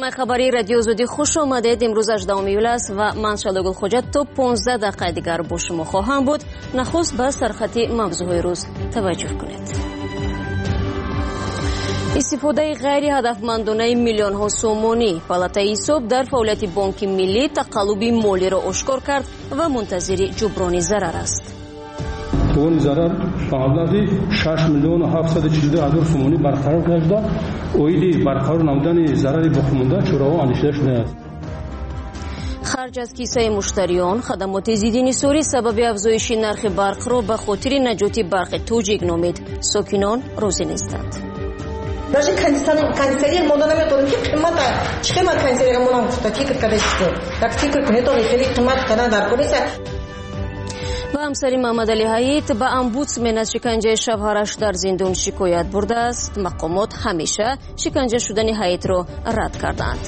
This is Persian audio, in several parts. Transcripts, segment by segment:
برنامه خبری رادیو زودی خوش آمدید. امروز 18 ایول است و من شادگل خوجت تا 15 دقیقه دیگر با شما خواهم بود. نخست به سرخطی موضوع روز توجه کنید. استفاده غیر هدفمندانه میلیون ها سومونی. پالاتای حساب در فعالیت بانک ملی تقلب مالی را آشکار کرد و منتظر جبران ضرر است. اون ضرر مبلغی 6 میلیون و 742 هزار سومونی برقرار گشته. اویدی برقرار نمودن ضرر بخمونده چراغ اندیشیده شده است. خرج از کیسه مشتریان، خدمات زیدی نثاری سبب افزایش نرخ برق را به خاطر نجات برق توجیه نامید. ساکنان راضی نیستند. Даже кондиционер мода наметом ки қимата чиқимат кондиционер мона муфта тикр кадаште так тикр нетоли хели қимат кана дар кониса و همسری محمد علی حیات به امبودسمن از شکنجه شوهرش در زندان شکایت برده است. مقامات همیشه شکنجه شدن حیات را رد کردند.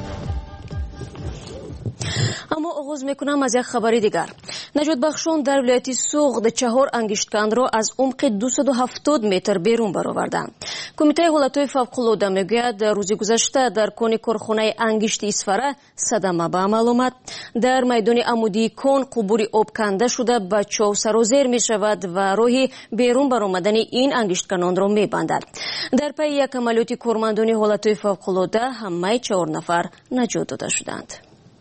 اما آغاز میکنم از یک خبری دیگر. نجات بخشان در ولایت سوغد 4 انگشتکن را از عمق 270 متر بیرون برآوردند. کمیته حالتهای فوق‌العاده میگوید روز گذشته در کون کارخانه انگشت اسفره صدمه به عمل آمد. در میدان عمودی کون قبور آب کنده شده به چاه سرازیر می شود و راهی بیرون برآمدن این انگشتکنان را میبندد. در پی یک عملیات کارمندان حالتهای فوق‌العاده همه 4 نفر نجات داده شدند.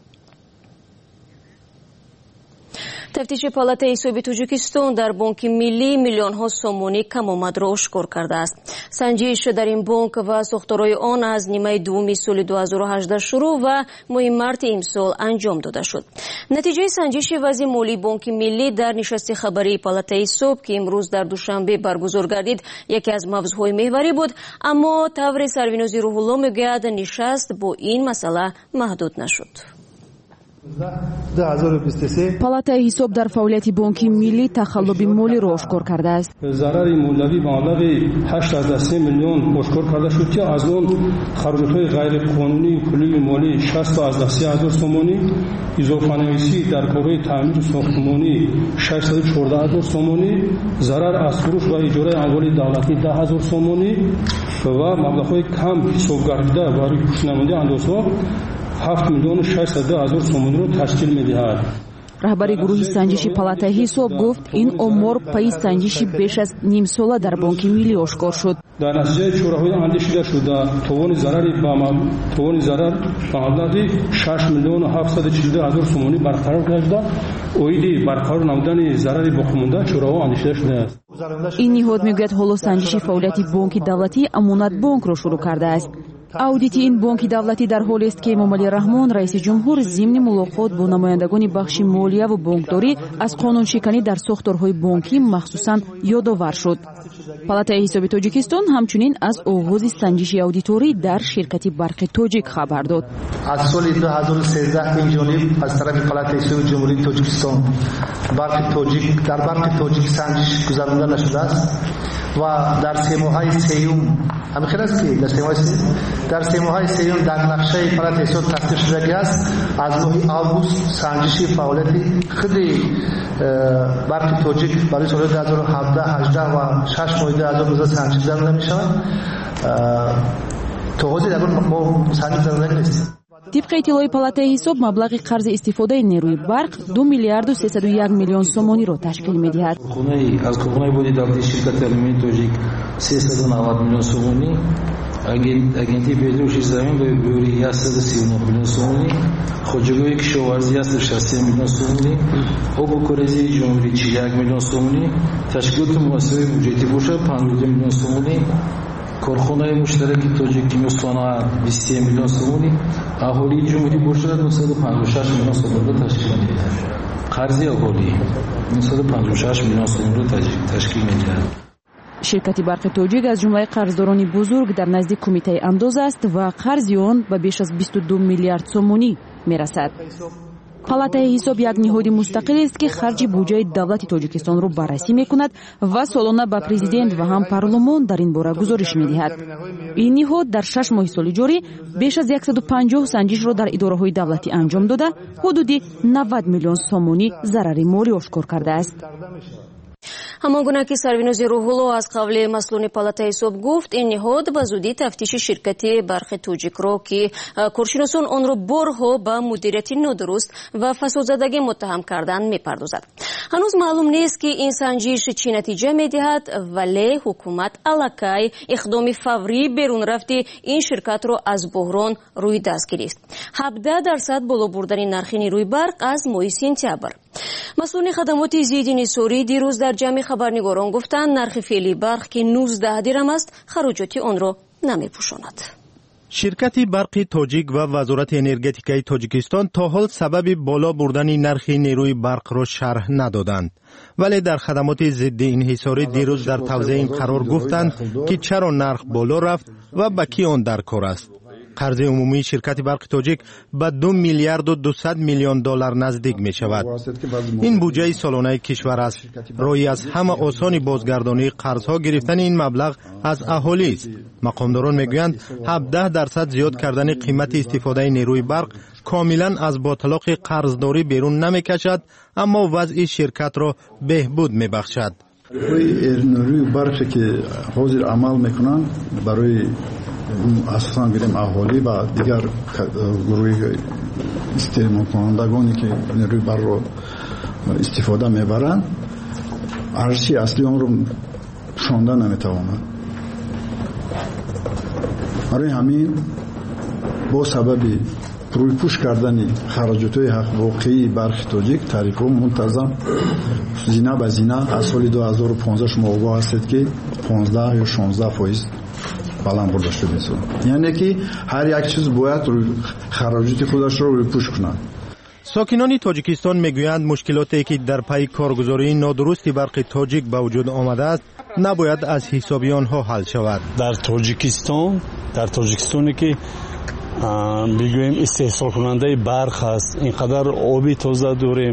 تفتیش پالاتای حساب تاجیکستان در بانک ملی میلیون ها سومونی کم آمد را آشکار کرده است. سنجش در این بانک و ساختارهای آن از نیمه دوم سال 2018 شروع و ماه مارس امسال انجام داده شد. نتیجه سنجش وضع مالی بانک ملی در نشست خبری پالاتای حساب که امروز در دوشنبه برگزار گردید یکی از موضوعهای محوری بود، اما طور سرونوز روح الله میگوید نشست با این مسئله محدود نشد. پالاتای حساب در فعالیت بانک ملی تخلب مالی را آشکار کرده است. ضرر مولوی به مبلغ 8.3 میلیون آشکار کرده شد که از آن خراجات غیر قانونی و پولی مالی 60.3 هزار سومونی، اضافه نویسی در کارهای تعمیر ساختمانی 614 هزار سومونی، ضرر از فروش و اجاره اموال دولتی 10 هزار سومونی و مبلغ‌های کم حساب گردیده برای پوشنمایی اندازها 7 میلیون و 600 هزار سومونی رو تشکیل می‌دهد. رهبر گروه سنجش پالاتای حساب گفت این آمار پای سنجشی بیش از نیم ساله در بانک ملی آشکار شد. در نتیجه چوره‌های اندیشیده شده توان ضرر به مبلغ 6 میلیون و 742 هزار سومونی برقرار گشته. اویدی برقرار نمودن ضرر باقی‌مانده چوره‌ها اندیشیده شده است. این نهاد میگوید حالا سنجش فعالیت بانک دولتی امانت بانک را شروع کرده است. اودیت این بانک دولتی در حالی است که امام علی رحمان رئیس جمهور ضمن ملاقات با نمایندگان بخش مالیه و بانکداری از قانون شکنی در ساختارهای بانکی مخصوصاً یادآور شد. پالاتای حساب تاجیکستان همچنین از آغاز سنجش اودیتوری در شرکت برق تاجیک خبر داد. از سال 2013 این جانب از طرف پالاتای حساب جمهوری تاجیکستان برق تاجیک در برق تاجیک سنجش گذرانده نشده است و در 3 ماهه سیوم همین است که در 3 ماهه سیوم در نقشه پالاتای حساب تصدیق شده است. از ماه آگوست سنجشی فعالیت خیلی برق تاجیک برای سال 2017 18 و 6 ماه 2019 سنجش داده می شود. تا حاضر ما سنجش داده نیست. طبق اطلاع پالاتای حساب مبلغ قرض استفاده نیروی برق 2 میلیارد و 301 میلیون سومونی را تشکیل می‌دهد. از کارخانه بودی دولتی شرکت الومنیوم تاجیک 390 میلیون سومونی، агенти петруши замин ба бӯри 139 миллион сомонӣ, хоҷагоҳи кишоварзӣ 163 миллион сомонӣ, обу корезии ҷумҳурӣ 41 миллион сомонӣ, ташкилоти муассисаҳои бюҷетӣ бошад 52 миллион сомонӣ, корхонаи муштараки тоҷик кимиёсонаҳо 23 миллион сомонӣ, аҳолии ҷумҳурӣ бошад 956 миллион сомонро ташкил медиҳад. қарзи аҳолӣ 956 миллион сомонро ташкил медиҳад. شرکت برق تاجیک از جمله قرضداران بزرگ در نزد کمیته انداز است و قرض آن به بیش از 22 میلیارد سومونی میرسد. پالاتای حساب یک نهاد مستقل است که خرج بودجه دولت تاجیکستان را بررسی میکند و سالانه به پرزیدنت و هم پارلمان در این باره گزارش میدهد. این نهاد در 6 ماه سال جاری بیش از 150 سنجش را در اداره‌های دولتی انجام داده، حدود 90 میلیون سومونی ضرر مالی آشکار کرده است. ҳамон гуна ки сарвинози рӯҳулло аз қавли масъулони палатаи ҳисоб гуфт, ин ниҳод ба зудӣ тафтиши ширкати барқи тоҷикро ки коршиносон онро борҳо ба мудирияти нодуруст ва фасодзадагӣ муттаҳам кардан мепардозад. ҳанӯз маълум нест ки ин санҷиш чӣ натиҷа медиҳад, вале ҳукумат аллакай иқдоми фаврии берунрафти ин ширкатро аз буҳрон рӯи даст гирифт. 17% боло бурдани нархи нерӯи барқ аз моҳи сентябр. масъулони хадамоти зидди нисорӣ дирӯз дар ҷамъи хабарнигорон гуфтанд, нархи феълии барқ ки 19 дирам аст, хароҷоти онро намепӯшонад. ширкати барқи тоҷик ва вазорати энергетикаи тоҷикистон то ҳол сабаби боло бурдани нархи нерӯи барқро шарҳ надоданд. вале дар хадамоти зидди инҳисорӣ дирӯз дар тавзеъ ин қарор гуфтанд ки чаро нарх боло рафт ва ба кӣ он дар кор аст. қарзи умумии ширкати барқи тоҷик ба 2 миллиарду 200 миллион доллар наздик мешавад. ин буҷаи солонаи кишвар аст. роҳи аз ҳама осони бозгардонии қарзҳо гирифтани ин маблағ аз аҳолист. мақомдорон мегӯянд 17% зиёд кардани қимати истифодаи нерӯи барқ комилан аз боталоқи қарздорӣ берун намекашад, аммо вазъи ширкатро беҳбуд мебахшад. нерӯи барқе ки ҳозир амал мекунанд барои асосан гирем аҳолӣ ва дигар гурӯҳи истеъмолкунандагоне ки нерӯи барқро истифода мебаранд, арзиши асли онро пӯшонда наметавонад. барои ҳамин бо сабаби рӯйпӯш кардани хароҷотҳои ҳақвоқии барқи тоҷик таърифҳо мунтазам зина ба зина аз соли 2015 шумо огоҳ ҳастед ки 15 ё 16% баланд бурда шуд месонад. яъне ки ҳар як чиз бояд хароҷоти худашро рӯйпӯш кунад. сокинони тоҷикистон мегӯянд мушкилоте ки дар пайи коргузории нодурусти барқи тоҷик ба вуҷуд омадааст набояд аз ҳисоби онҳо ҳал шавад. дар тоҷикистоне ки бигӯем истеҳсолкунандаи барқ ҳаст, ин қадар оби тоза дорем,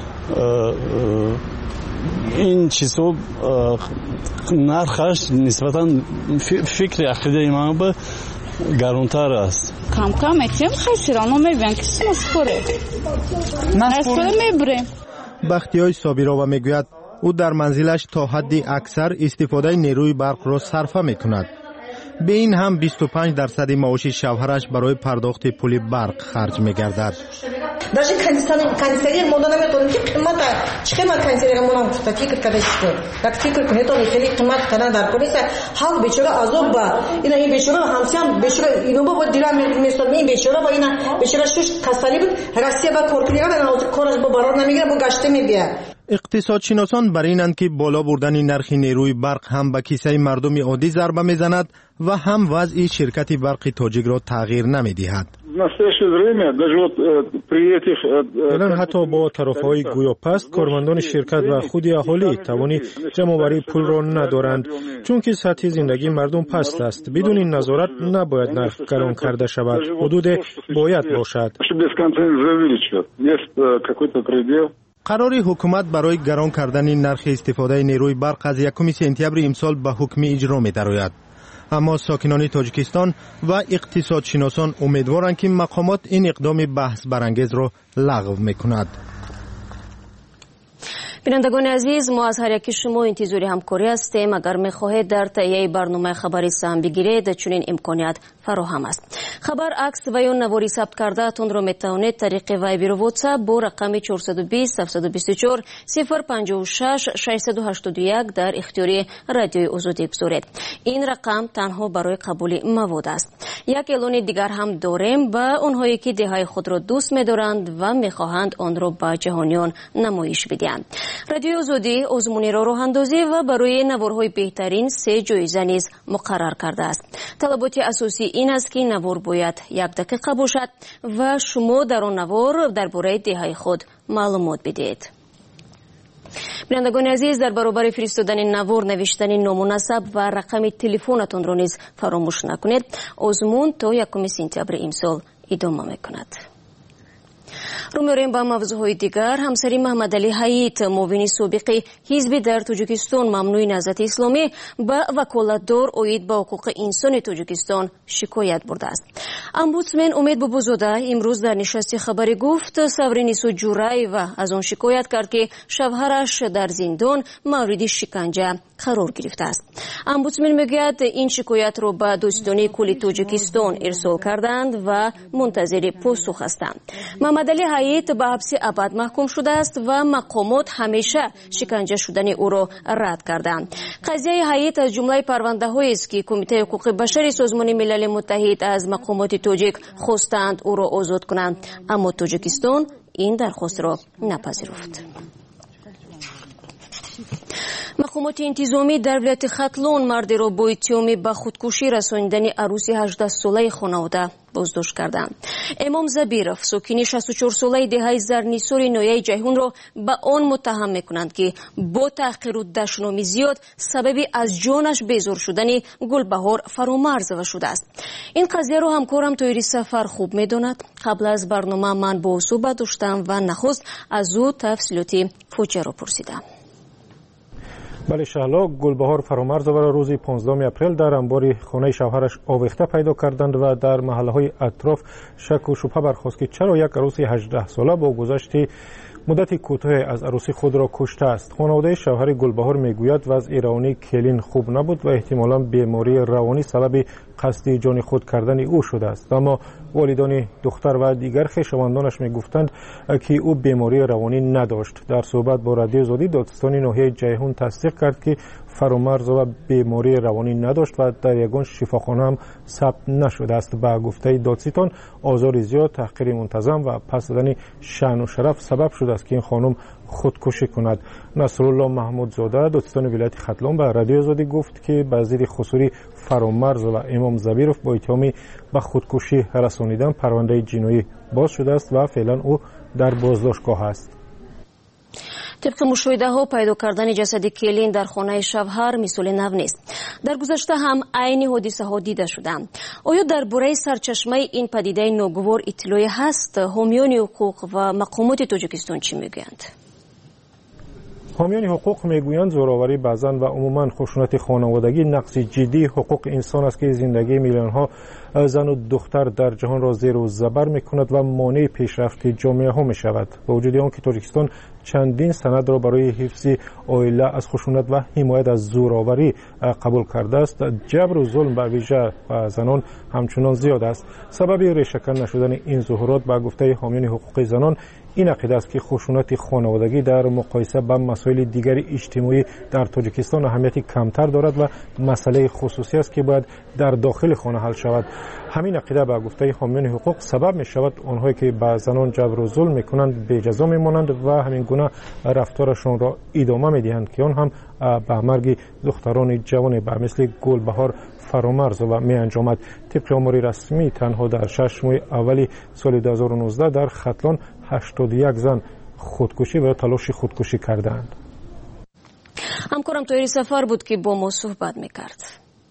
ин чизҳо нархаш нисбатан фикри ақидаи ман ба гаронтар аст. Кам этим хасир, оно мебиан ки смо скоре. Наскоре мебрем. бахтиёй собирова мегӯяд, ӯ дар манзилаш то ҳадди аксар истифодаи нерӯи барқро сарфа мекунад. به این هم 25% معاش شوهرش برای پرداخت پول برق خرج می‌گردد. Даже кондиционер мода наметон ки қимата чиқимат кондиционер монам куфта фикр кадаште так фикр кунед он хели қимат кана дар кониса хал бечора азоб ба ина ин бечора ҳамсиам бечора ино ба дирам месон ин бечора ба ина бечора шуш кастали буд Россия ба коркига ба кораш ба барор намигира бо гаште мебия. اقتصادشناسان بر اینند که بالا بردن نرخ نیروی برق هم به کیسه مردم عادی ضربه میزند و هم وضع شرکت برق تاجیک را تغییر نمیدهد. الان حتی با طرفهای گویا پست کارمندان شرکت و خود اهالی توانی جمع‌آوری پول را ندارند، چون که سطح زندگی مردم پست است. بدون این نظارت نباید نرخ گران کرده شود. حدود باید باشد. قرار حکومت برای گران کردن نرخ استفاده نیروی برق از 1 سپتامبر امسال به حکم اجرا می درآید. اما ساکنان تاجیکستان و اقتصادشناسان امیدوارند که مقامات این اقدام بحث برانگیز را لغو میکند. بینندگان عزیز، ما از هر یکی شما انتظار همکاری هستیم. اگر می‌خواهید در تهیه برنامه خبری سهم بگیرید، چنین امکانیت فراهم است. خبر عکس و یا نواری ثبت کرده تون را میتوانید طریق وایبر و واتساپ با رقم 420 724 056 681 در اختیار رادیوی آزادی بگذارید. این رقم تنها برای قبول مواد است. یک اعلان دیگر هم داریم با اونهایی که دههای خود را دوست می‌دارند و می‌خواهند آن را به جهانیان نمایش بدهند. رادیو آزادی آزمون راه اندازی و برای نوارهای بهترین 3 جایزه نیز مقرر کرده است. طلبات اساسی این است که نوار باید 1 دقیقه باشد و شما در آن نوار درباره دههای خود معلومات بدهید. بینندگان عزیز، در برابر فرستادن نوار نوشتن نامناسب و رقم تلفنتون را نیز فراموش نکنید. آزمون تا 1 سپتامبر امسال ادامه میکند. رو می‌آوریم با موضوعهای دیگر. همسری محمد علی حییت معاون سابق حزب در تاجیکستان ممنوع نهضت اسلامی به وکالتدار اوید به حقوق انسان تاجیکستان شکایت برده است. امبودسمن امید بابازاده امروز در نشست خبری گفت سورینیسو جورای و از آن شکایت کرد که شوهرش در زندان مورد شکنجه قرار گرفته است. امبودسمن میگوید این شکایت را به دادستانی کل تاجیکستان ارسال کردند و منتظر پاسخ هستند. محمد علی حییت به حبس ابد محکوم شده است و مقامات همیشه شکنجه شدن او را رد کردند. قضیه حییت از جمله پرونده‌هایی است که کمیته حقوق بشر سازمان ملل متحد از مقامات تاجیک خواستند او را آزاد کنند، اما تاجیکستان این درخواست را نپذیرفت. مقامات انتظامی در ولایت ختلون مردی را با اتهام به خودکشی رسانیدن عروس 18 ساله خانواده بازداشت کردند. امام زبیرов ساکن 64 ساله دهه زرنیسار نویه جیهون را به آن متهم میکنند که با تحقیر و دشنامی زیاد سبب از جانش بیزار شدن گلبهار فرامرز شده است. این قضیه را همکارم طاهری سفر خوب میداند. قبل از برنامه من با او صحبت داشتم و نخست از او تفصیلات فوجیه را پرسیدم. بله شهلا، گلبهار فرامرزова را روز 15 اپریل در انبار خانه شوهرش آویخته پیدا کردند و در محله‌های اطراف شک و شبهه برخاست که چرا یک عروس 18 ساله با گذشت مدت کوتاه از عروسی خود را کشته است. خانواده شوهر گلبهار میگوید وضع روانی کلین خوب نبود و احتمالاً بیماری روانی سبب قصد جان خود کردن او شده است، اما والدان دختر و دیگر خویشاوندانش میگفتند که او بیماری روانی نداشت. در صحبت با رادیو آزادی دادستان ناحیه جیهون تصدیق کرد که فرامرزova بیماری روانی نداشت و در یگان شفاخانه هم ثبت نشده است. با گفته دادستان آزار زیاد، تحقیر منتظم و پس دادن شأن و شرف سبب شده است که این خانم خودکشی کند. نصرالله محمودزاده دادستان ولایت ختلون به رادیو آزادی گفت که وزیر خصوصی فرامرز و امام زبیرov با اتهام به خودکشی رسانیدن پرونده جنایی باز شده است و فعلا او در بازداشتگاه است. طبق مشاهده ها پیدا کردن جسد کلین در خانه شوهر مثال نو نیست. در گذشته هم عین حادثه ها دیده شدند. آیا درباره سرچشمه این پدیده ناگوار اطلاعی هست؟ حامیان حقوق و مقامات تاجیکستان چی میگویند؟ حامیان حقوق میگویند زوراوری به زن و عموما خشونت خانوادگی نقض جدی حقوق انسان است که زندگی میلیون ها زن و دختر در جهان را زیر و زبر میکند و مانع پیشرفت جامعه ها میشود. با وجود آن که تاجیکستان چندین سند را برای حفظ عائله از خشونت و حمایت از زوراوری قبول کرده است، جبر و ظلم به ویژه به زنان همچنان زیاد است. سبب ریشه‌کن نشدن این ظهورات به گفته حامیان حقوق زنان این عقیده است که خشونت خانوادگی در مقایسه با مسائل دیگر اجتماعی در تاجیکستان اهمیت کمتر دارد و مسئله خصوصی است که باید در داخل خانه حل شود. همین عقیده به گفته حامیان حقوق سبب می شود آنهایی که به زنان جبر و ظلم می کنند به جزا می مانند و همین گونه رفتارشان را ادامه می دهند که آن هم به مرگ دختران جوان به مثل گلبهار فرامرزova می انجامد. طبق آمار رسمی تنها در 6 ماه اول سال 2019 در ختلان 81 زن خودکشی و تلاش خودکشی کردند. همکارم طاهری سفر بود که با ما صحبت میکرد.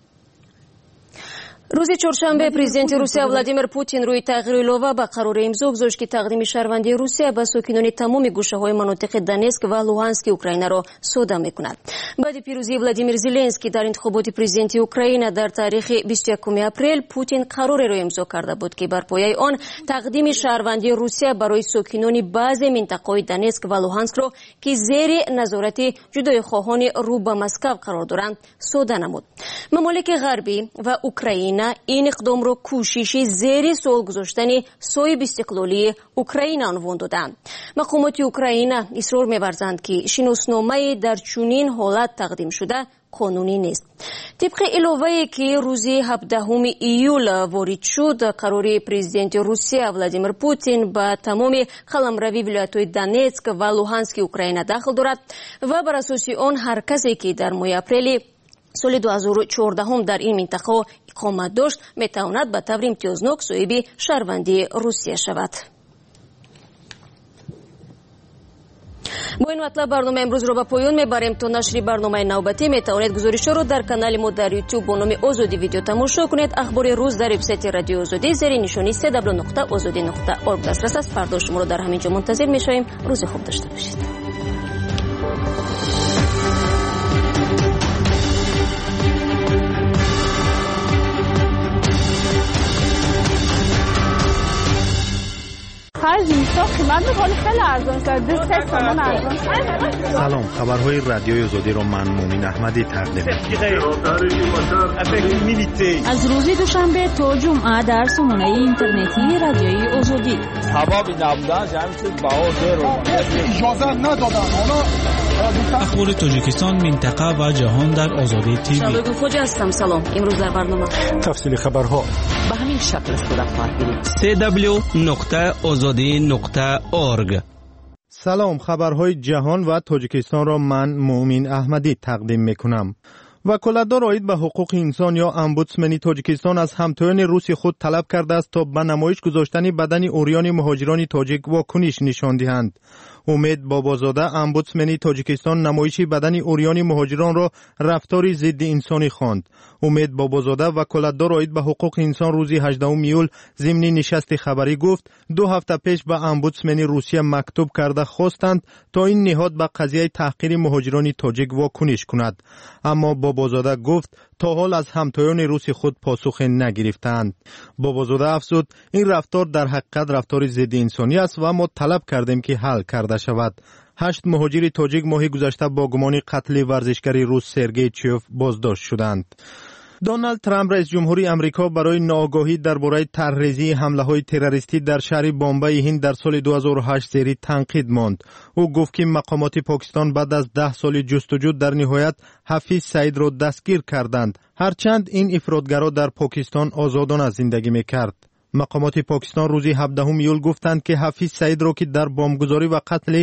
روز چهارشنبه پرزیدنت روسیه ولادیمیر پوتین روی تغییر ایلوه به قرار امضا گذاشت که تقدیم شهروندی روسیه به ساکنان تمام گوشه‌های مناطق دونسک و لوهانسک اوکراین را صادر می‌کند. بعد پیروزی ولادیمیر زلنسکی در انتخابات پرزیدنتی اوکراین در تاریخ 21 اپریل، پوتین قرار را امضا کرده بود که بر پایه آن تقدیم شهروندی روسیه برای ساکنان بعضی مناطق دونسک و لوهانسک را که زیر نظارت جدایی‌خواهان رو به مسکو قرار دارند صادر نمود. ممالک غربی و اوکراین این اقدام را کوششی زیر سوال گذاشتن صاحب استقلالی اوکراین عنوان دادند. مقامات اوکراین اصرار می‌ورزند که شناسنامه در چنین حالت تقدیم شده قانونی نیست. طبق ایلوه‌ای که روز 17 ایول وارد شد، قرار پرزیدنت روسیه ولادیمیر پوتین به تمام قلمروی ولایت‌های دونسک و لوهانسک اوکراین داخل دارد و بر اساس آن هر کسی که در ماه اپریل سال 2014 در این منطقه اقامت داشت میتواند به طور امتیازناک صاحب شهروندی روسیه شود. با این مطلب برنامه امروز رو به پایان میبریم. تا نشر برنامه نوبتی میتوانید گزارش‌ها رو در کانال ما در یوتیوب با نام آزادی ویدیو تماشا کنید. اخبار روز در وبسایت رادیو آزادی زیر نشانی www.azadi.org دسترس است. فردا شما رو در همینجا منتظر میشویم. روز خوب داشته باشید. سلام، خبرهای رادیوی آزادی رو من مومین احمدی تقدیم از روز دوشنبه تا جمعه در سامانه اینترنتی رادیوی آزادی. اخبار تاجیکستان، منطقه و جهان در آزادی تیوی. شبگو خوجه هستم. سلام. امروز در برنامه تفصیل خبرها به همین شکل است در خواهید www.azadi.org. سلام، خبرهای جهان و تاجیکستان را من مومین احمدی تقدیم میکنم. وکالتدار عاید به حقوق انسان یا امبودسمن تاجیکستان از همتایان روسی خود طلب کرده است تا به نمایش گذاشتن بدن عریان مهاجران تاجیک واکنش نشان دهند. امید بابازاده امبودسمن تاجیکستان نمایش بدن عریان مهاجران را رفتاری ضد انسانی خواند. امید بابازاده وکالتدار عاید به حقوق انسان روز 18 ایول ضمن نشست خبری گفت 2 هفته پیش به امبودسمن روسیه مکتوب کرده خواستند تا این نهاد به قضیه تحقیر مهاجران تاجیک واکنش کند. اما بابازاده گفت تا حال از همتایان روسی خود پاسخ نگرفتند. بابازاده افزود این رفتار در حقیقت رفتار ضد انسانی است و ما طلب کردیم که حل کرده شود. 8 مهاجر تاجیک ماه گذشته با گمان قتل ورزشکار روس سرگئی چیوف بازداشت شدند. دونالد ترامپ رئیس جمهوری امریکا برای ناآگاهی درباره طرح‌ریزی حمله‌های تروریستی در شهر بمبئی هند در سال 2008 زیر تنقید ماند. او گفت که مقامات پاکستان بعد از 10 سال جستجو در نهایت حفیظ سعید را دستگیر کردند، هرچند این افراطگرا در پاکستان آزادانه زندگی می‌کرد. مقامات پاکستان روز 17 ایول گفتند که حفیظ سعید را که در بمبگذاری و قتل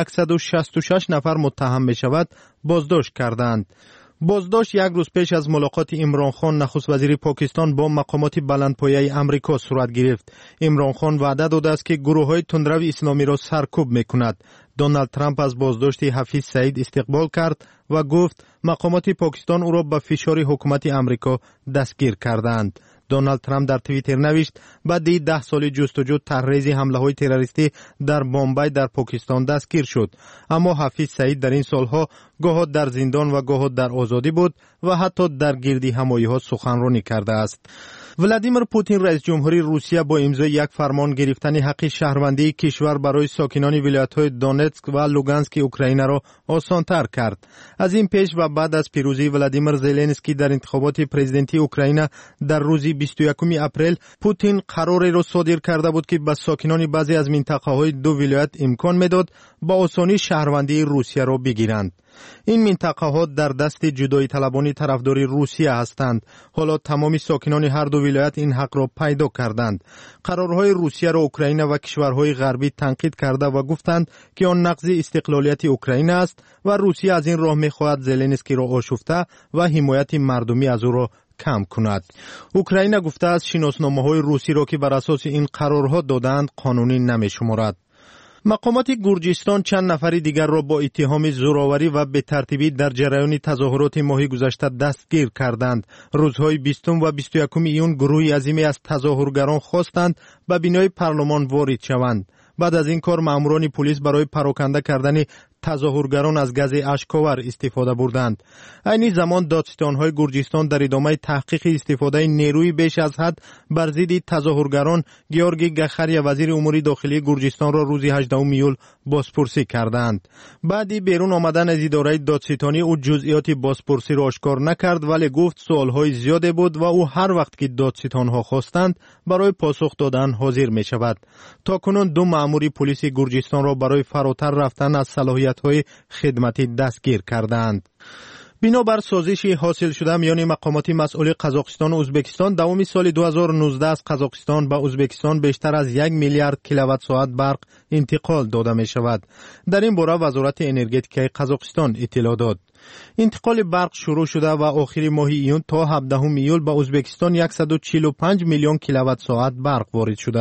166 نفر متهم می‌شود بازداشت کردند. بازداشت یک روز پیش از ملاقات عمران خان نخست وزیر پاکستان با مقامات بلندپایه امریکا صورت گرفت. عمران خان وعده داده است که گروه‌های تندرو اسلامی را سرکوب می‌کند. دونالد ترامپ از بازداشت حفیظ سعید استقبال کرد و گفت مقامات پاکستان او را به فشار حکومت امریکا دستگیر کردند. دونالد ترامپ در توییتر نوشت بعد 10 سال جستجو طرح‌ریزی حمله‌های تروریستی در بمبئی در پاکستان دستگیر شد. اما حفیظ سعید در این سالها گاه در زندان و گاه در آزادی بود و حتی در گردی همایی‌ها سخنرانی کرده است. ولادیمیر پوتین رئیس جمهوری روسیه با امضای یک فرمان گرفتن حق شهروندی کشور برای ساکنان ولایت‌های دونتسک و لوگانسک اوکراین را آسان‌تر کرد. از این پیش و بعد از پیروزی ولادیمیر زلنسکی در انتخابات پرزیدنتی اوکراین در روز 21 اپریل، پوتین قراری را صادر کرده بود که به ساکنان بعضی از منطقه‌های دو ولایت امکان می‌داد با آسانی شهروندی روسیه را بگیرند. این منطقه ها در دست جدایی طلبان طرفدار روسیه هستند. حالا تمام ساکنان هر دو ولایت این حق را پیدا کردند. قرارهای روسیه را اوکراین و کشورهای غربی تنقید کرده و گفتند که آن نقض استقلالیت اوکراین است و روسیه از این راه می‌خواهد زلنسکی را آشفته و حمایت مردمی از او را کم کند. اوکراین گفته است شناسنامه‌های روسی را که بر اساس این قرارها دادند قانونی نمی‌شمارد. مقامات گرجستان چند نفر دیگر را با اتهام زوراوری و بی‌ترتیبی در جریان تظاهرات ماه گذشته دستگیر کردند. روزهای 20 و 21 ایون گروهی عظیمی از تظاهرگران خواستند به بینای پارلمان وارد شوند. بعد از این کار ماموران پلیس برای پراکنده کردن تظاهرگران از گاز اشک‌آور استفاده بردند. این زمان دادستان‌های گرجستان در ادامه تحقیق استفاده نیروی بیش از حد بر ضد تظاهرگران گیورگی گخریا وزیر امور داخلی گرجستان را روز 18 ایول بازپرسی کردند. بعد بیرون آمدن از اداره دادستانی او جزئیات بازپرسی را آشکار نکرد، ولی گفت سوال‌های زیادی بود و او هر وقت که دادستان‌ها خواستند برای پاسخ دادن حاضر می‌شود. تاکنون 2 مأمور پلیس گرجستان را برای فراتر رفتن از صلاحیت‌های خدمتی دستگیر کردند. بنابر سازشی حاصل شده میان مقامات مسئول قزاقستان و ازبکستان، دوام سال 2019 از قزاقستان به ازبکستان بیشتر از 1 میلیارد کیلووات ساعت برق انتقال داده می شود. در این باره وزارت انرژتیک قزاقستان اطلاع داد. انتقال برق شروع شده و آخر ماه ایون تا 17 ایول به ازبکستان 145 میلیون کیلووات ساعت برق وارد شده است.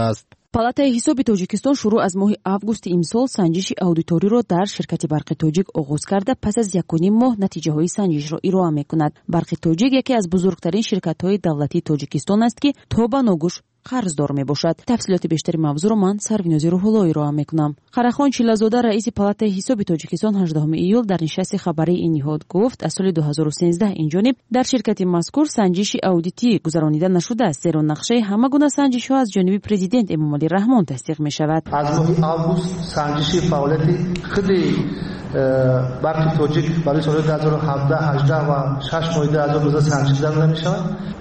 палатаи ҳисоби тоҷикистон шурӯъ аз моҳи августи имсол санҷиши аудиториро дар ширкати барқи тоҷик оғоз карда пас аз 1.5 моҳ натиҷаҳои санҷишро ироа мекунад. барқи тоҷик яке аз бузургтарин ширкатҳои давлатии тоҷикистон аст ки то ба ногӯш қарздор мебошад. тафсилоти бештари мавзӯъро ман Сарвинози Рӯҳулло ироа мекунам. Қарахон Чилазода раиси палатаи ҳисоби тоҷикистон 18 июл дар нишасти хабарии ин ниҳод гуфт аз соли 2013 инҷониб дар ширкати мазкур санҷиши аудитӣ гузаронида нашудааст, зеро нақшаи ҳама гуна санҷишҳо аз ҷониби президент Эмомалӣ Раҳмон тасдиқ мешавад. аз моҳи август санҷиши фаъолияти худи барқи тоҷик барои солҳои 2017, 18 ва 6 моҳи 2019 санҷиш зада мешавад.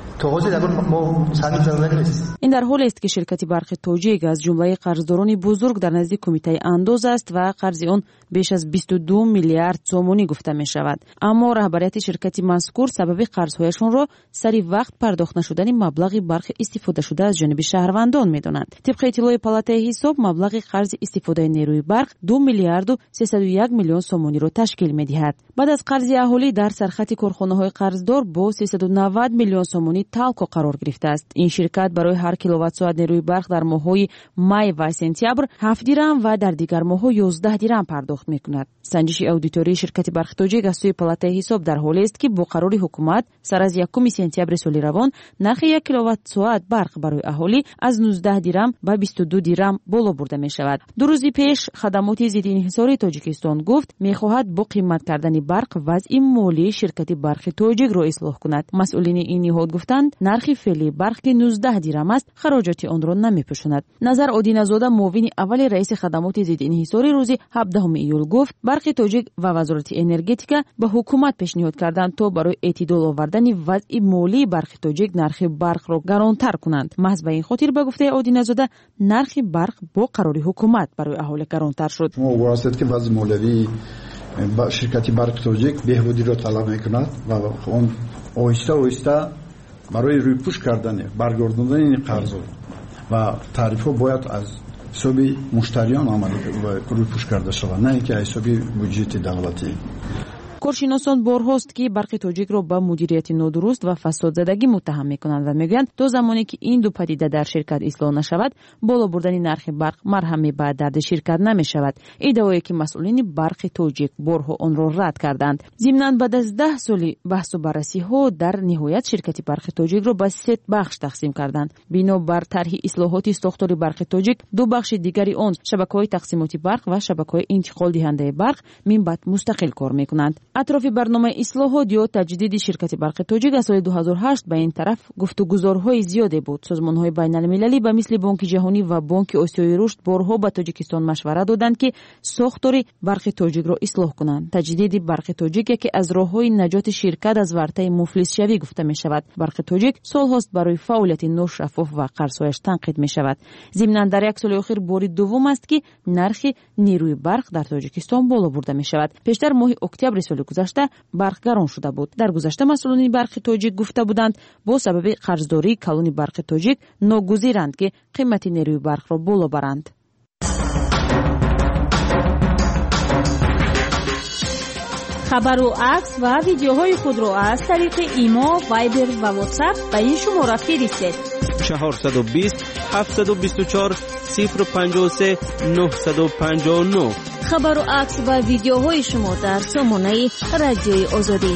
ин дар ҳоле аст ки ширкати барқи тоҷик аз ҷумлаи қарздорони бузург дар назди кумитаи андоз аст ва қарзи он беш аз 22 миллиард сомонӣ гуфта мешавад. аммо раҳбарияти ширкати мазкур сабаби қарзҳояшонро сари вақт пардохт нашудани маблағи барқи истифодашуда аз ҷониби шаҳрвандон медонад. тибқи иттилои палатаи ҳисоб маблағи қарзи истифодаи нерӯи барқ 2 миллиарду 301 миллион сомониро ташкил медиҳад. баъд аз қарзи аҳолӣ дар сархати корхонаҳои қарздор бо 390 миллион сомонӣ талко қарор гирифтааст. ин ширкат барои ҳар киловаттсоат нерӯи барқ дар моҳҳои май ва сентябр 7 дирам ва дар дигар моҳҳо 11 дирам пардохт мекунад. санҷиши аудитории ширкати барқи тоҷик аз сӯи палатаи ҳисоб дар ҳоле аст ки бо қарори ҳукумат сар аз 1 сентябри соли равон нархи 1 киловаттсоат барқ барои аҳолӣ аз 19 дирам ба 22 дирам боло бурда мешавад. ду рӯзи пеш хадамоти зиддинҳисории тоҷикистон гуфт мехоҳад бо қимат кардани барқ вазъи молии ширкати барқи тоҷикро ислоҳ кунад. масъулини ин ниҳод гуфтанд нархи феъли барқ ки 19 дирам аст хароҷоти онро намепӯшонад. назар одиназода муовини аввали раиси хадамоти зиддинҳисорӣ рӯзи 17 июл гуфт барқи тоҷик ва вазорати энергетика ба ҳукумат пешниҳод карданд то барои эътидол овардани вазъи молии барқи тоҷик нархи барқро гаронтар кунанд. маҳз ба ин хотир ба гуфтаи одиназода нархи барқ бо қарори ҳукумат барои аҳолӣ гаронтар шуд. мувофиқат ки вазъи молиявии ширкати барқи тоҷик беҳбудиро талаб мекунад ва он оҳиста оҳиста барои рӯйпӯш кардани баргардондани қарзҳо ва тарифҳо бояд аз ҳисоби муштариён рӯйпӯш карда шавад, на ин ки аз ҳисоби бюджети давлатӣ. коршиносон борҳост ки барқи тоҷикро ба мудирияти нодуруст ва фасодзадагӣ муттаҳам мекунанд ва мегӯянд то замоне ки ин ду падида дар ширкат ислоҳ нашавад боло бурдани нархи барқ марҳами ба дарди ширкат намешавад. иддаое ки масъулини барқи тоҷик борҳо онро рад карданд. зимнан баъд аз 10 соли баҳсу баррасиҳо дар ниҳоят ширкати барқи тоҷикро ба 3 бахш тақсим карданд. бино бар тарҳи ислоҳоти сохтори барқи тоҷик ду бахши дигари он шабакаҳои тақсимоти барқ ва шабакаҳои интиқолдиҳандаи барқ минбаъд мустақил кор мекунанд. атрофи барномаи ислоҳот ё таҷдиди ширкати барқи тоҷик аз соли 2008 ба ин тараф гуфтугузорҳои зиёде буд. созмонҳои байналмилалӣ ба мисли Бонки ҷаҳонӣ ва Бонки Осиёи рушд борҳо ба Тоҷикистон машвара доданд ки сохтори барқи тоҷикро ислоҳ кунанд. таҷдиди барқи тоҷик яке аз роҳҳои наҷоти ширкат аз вартаи муфлисшавӣ гуфта мешавад. барқи тоҷик солҳост барои фаъолияти ношаффоф ва қарзҳояш танқид мешавад. зимнан дар як соли охир бори дуввум аст ки нархи нерӯи барқ дар Тоҷикистон боло бурда мешавад. пештар моҳи октябри соли гузашта барқ гарон шуда буд. дар гузашта масъулини барқи тоҷик гуфта буданд бо сабаби қарздории калони барқи тоҷик ногузиранд ки қимати нерӯи барқро боло баранд. хабару акс ва видеоҳои худро аз тариқи имо, вайбер ва ватсап ба ин шумора фиристед. 420 724 053 959. хабару акс ва видеоҳои шумо дар сомонаи радиои озодӣ.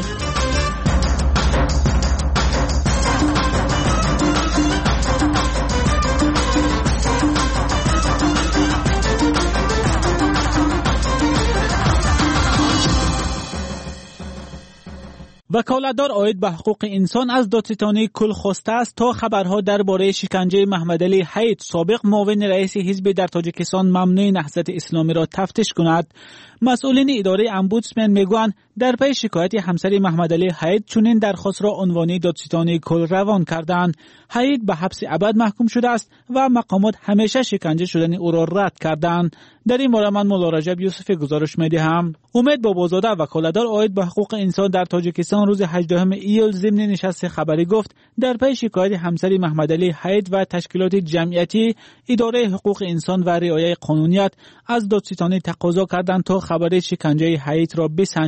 وکالتدار عاید به حقوق انسان از دادستانی کل خواسته است تا خبرها درباره شکنجه محمدعلی حید سابق معاون رئیس حزب در تاجیکستان ممنوع نهضت اسلامی را تفتیش کند. مسئولین اداره امبودسمن میگویند در پی شکایت همسر محمدعلی حید چنین درخواست را عنوانی دادستانی کل روان کردند. حید به حبس ابد محکوم شده است و مقامات همیشه شکنجه شدن او را رد کردند. در این باره من مولا رجب یوسفی گزارش میدهم. امید بابازاده وکالتدار عاید به حقوق انسان در تاجیکستان روز 18 ایول ضمن نشست خبری گفت در پی شکایت همسر محمدعلی حید و تشکیلات جمعیتی اداره حقوق انسان و رعایت قانونیت از دادستانی تقاضا کردند تا خبر شکنجه حید را بسنجند.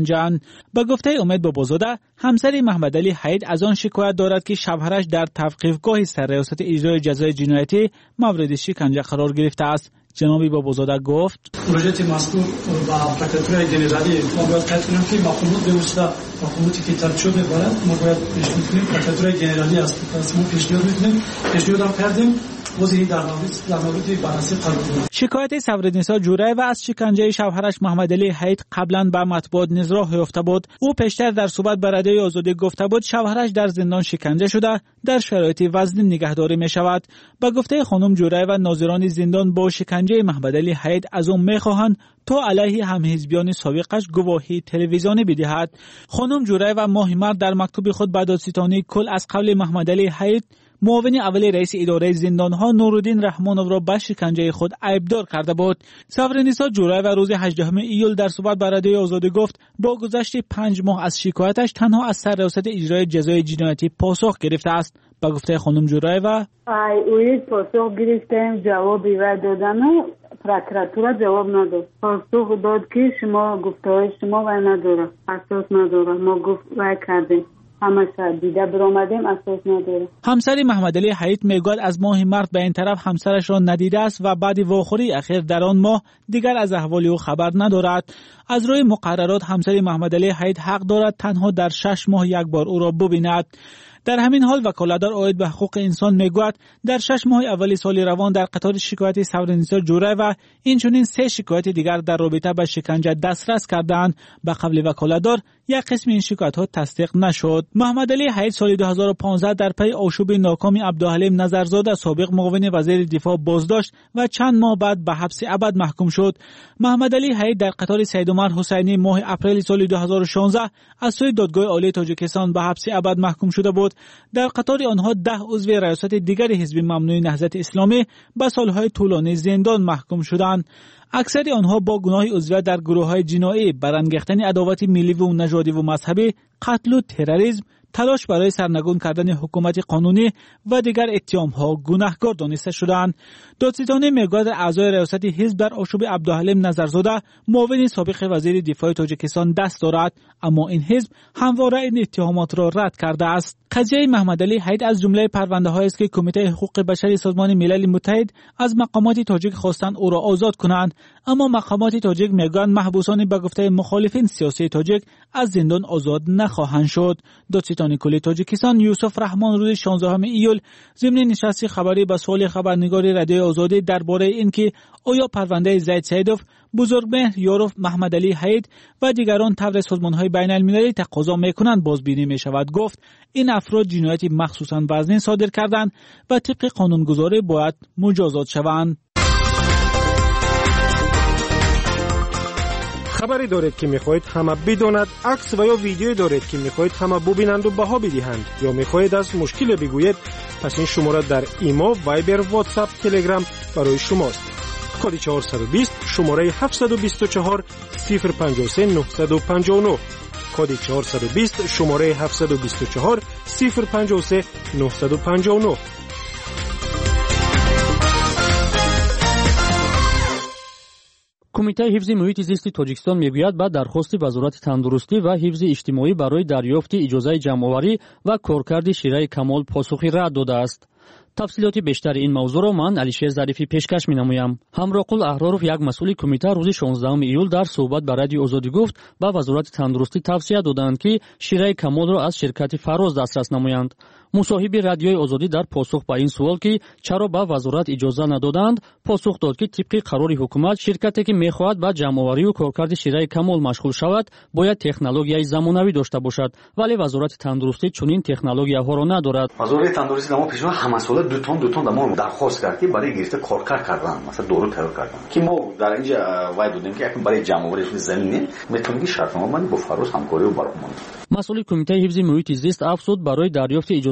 به گفته امید بابازاده، همسر محمد علی حید از آن شکایت دارد که شوهرش در توقیفگاه سرریاست اجرای جزای جنایتی مورد شکنجه قرار گرفته است. جناب بابازاده گفت: مراجعت مذکور با پرکاتورای جنرالی ما باید قطع کنیم که مقامات به واسطه مقاماتی که ترتیب شده باید ما باید پیشنهاد کنیم پرکاتورای جنرالی است. پس ما پیشنهاد می‌کنیم، پیشنهاد کردیم وزیر در مورد بررسی قرار داد. شکایت صبرالنسا جورایو از شکنجه شوهرش محمد علی حید قبلا به مطبوعات نیز راه یافته بود. او پیشتر در صحبت با رادیوی آزادی گفته بود شوهرش در زندان شکنجه شده در شرایط وزنی نگهداری می شود. به گفته خانم جورایو، ناظران زندان با شکنجه محمد علی حید از او می خواهند تا علیه همحزبیان سابقش گواهی تلویزیونی بدهد. خانم جورایو ماه مارس در مکتوب خود به دادستانی کل از قول محمد علی حید، معاون اول رئیس اداره زندانها نورالدین رحمانov را به شکنجه خود عیبدار کرده بود. صبرالنسا جورایو روز 18 ایول در صحبت با رادیوی آزادی گفت با گذشت 5 ماه از شکایتش تنها از سرریاست اجرای جزای جنایتی پاسخ گرفته است. به گفته خانم جورایو، پاسخ گرفتیم، جوابی و دادن پروکراتور جواب نداد. پاسخ داد که شما گفته‌های شما و نداره، اساس نداره. ما گفت و کردیم، همه دیده برآمدیم، اساس نداره. همسر محمد علی حید میگوید از ماه مارس به این طرف همسرش را ندیده است و بعد واخوری اخیر در آن ماه دیگر از احوال او خبر ندارد. از روی مقررات همسر محمد علی حید حق دارد تنها در 6 ماه یک بار او را ببیند. در همین حال وکالتدار عاید به حقوق انسان میگوید در 6 ماه اول سال روان در قطار شکایت صبرالنسا جورایو اینچنین 3 شکایت دیگر در رابطه با شکنجه دسترس کردند. به قول وکالتدار یک قسم این شکایت ها تصدیق نشد. محمد علی حید سال 2015 در پی آشوب ناکام عبدالحلیم نظرزاده سابق معاون وزیر دفاع بازداشت و چند ماه بعد به حبس ابد محکوم شد. محمد علی حید در قطار سید عمر حسینی ماه اپریل سال 2016 از سوی دادگاه عالی تاجیکستان به حبس ابد محکوم شده بود. در قطار آنها 10 عضو ریاست دیگر حزب ممنوع نهضت اسلامی به سالهای طولانی زندان محکوم شدند. اکثر آنها با گناه عضویت در گروه‌های جنایی، برانگیختن عداوت ملی و نژادی و مذهبی، قتل و تروریسم، تلاش برای سرنگون کردن حکومت قانونی و دیگر اتهام‌ها گناهکار دانسته شدند. دادستانی میگوید اعضای ریاست حزب در آشوب عبدالحلیم نظرزاده معاون سابق وزیر دفاع تاجیکستان دست دارد، اما این حزب همواره این اتهامات را رد کرده است. قضیه محمد علی حید از جمله پرونده‌هایی است که کمیته حقوق بشر سازمان ملل متحد از مقامات تاجیک خواستند او را آزاد کنند، اما مقامات تاجیک میگویند محبوسان به گفته مخالفین سیاسی تاجیک از زندان آزاد نخواهند شد. دادستانی کل تاجیکستان یوسف رحمان روز 16 ایول ضمن نشست خبری به سوال خبرنگار رادیو آزادی درباره اینکه آیا پرونده زید سیدوف، بزرگمهر یاروف، محمد علی حید و دیگران طبق سازمان‌های بین‌المللی تقاضا می‌کنند بازبینی می‌شود، گفت این افراد جنایتی مخصوصاً وزنی صادر کردند و طبق قانونگذاری باید مجازات شوند. خبری دارید که میخواهید همه بداند، عکس و یا ویدیویی دارید که میخواهید همه ببینند و بها بدهند، یا میخواهید از مشکل بگویید، پس این شماره در ایما، وایبر، واتساپ، تلگرام برای شماست. کد 420 شماره 724 053 959. کد 420 شماره 724 053 959. کمیته حفظ محیط زیست تاجیکستان میگوید با درخواست وزارت تندرستی و حفظ اجتماعی برای دریافت اجازه جمع‌آوری و کارکرد شیره کمال پاسخی رد داده است. تفصیلات بیشتر این موضوع را من علیشیر ظریفی پیشکش می‌نمایم. همراقل احرارов یک مسئول کمیته روز 16 ایول در صحبت با رادیو آزادی گفت با وزارت تندرستی توصیه دادند که شیره کمال را از شرکت فراز دسترس نمایند. مصاحب رادیوی آزادی در پاسخ به این سوال که چرا با وزارت اجازه ندادند، پاسخ داد که طبق قرار حکومت شرکتی که می‌خواهد با جمع‌آوری و کارکرد شیره کمال مشغول شود باید تکنولوژی زمانوی داشته باشد، ولی وزارت تندرستی چنین تکنولوژی‌ها را ندارد. وزارت تندرستی ما پیشنهاد همه سال دو تن ما درخواست کرد که برای گرفته کارکرد کردن، مثلا دورو تیار کردن، که ما در اینجا وای دادیم که برای جمع‌آوری زمینی میتونیم شرطنامه با فراز همکاری و برنامه. مسئول کمیته حفظ محیط زیست افزود برای دریافت اجازه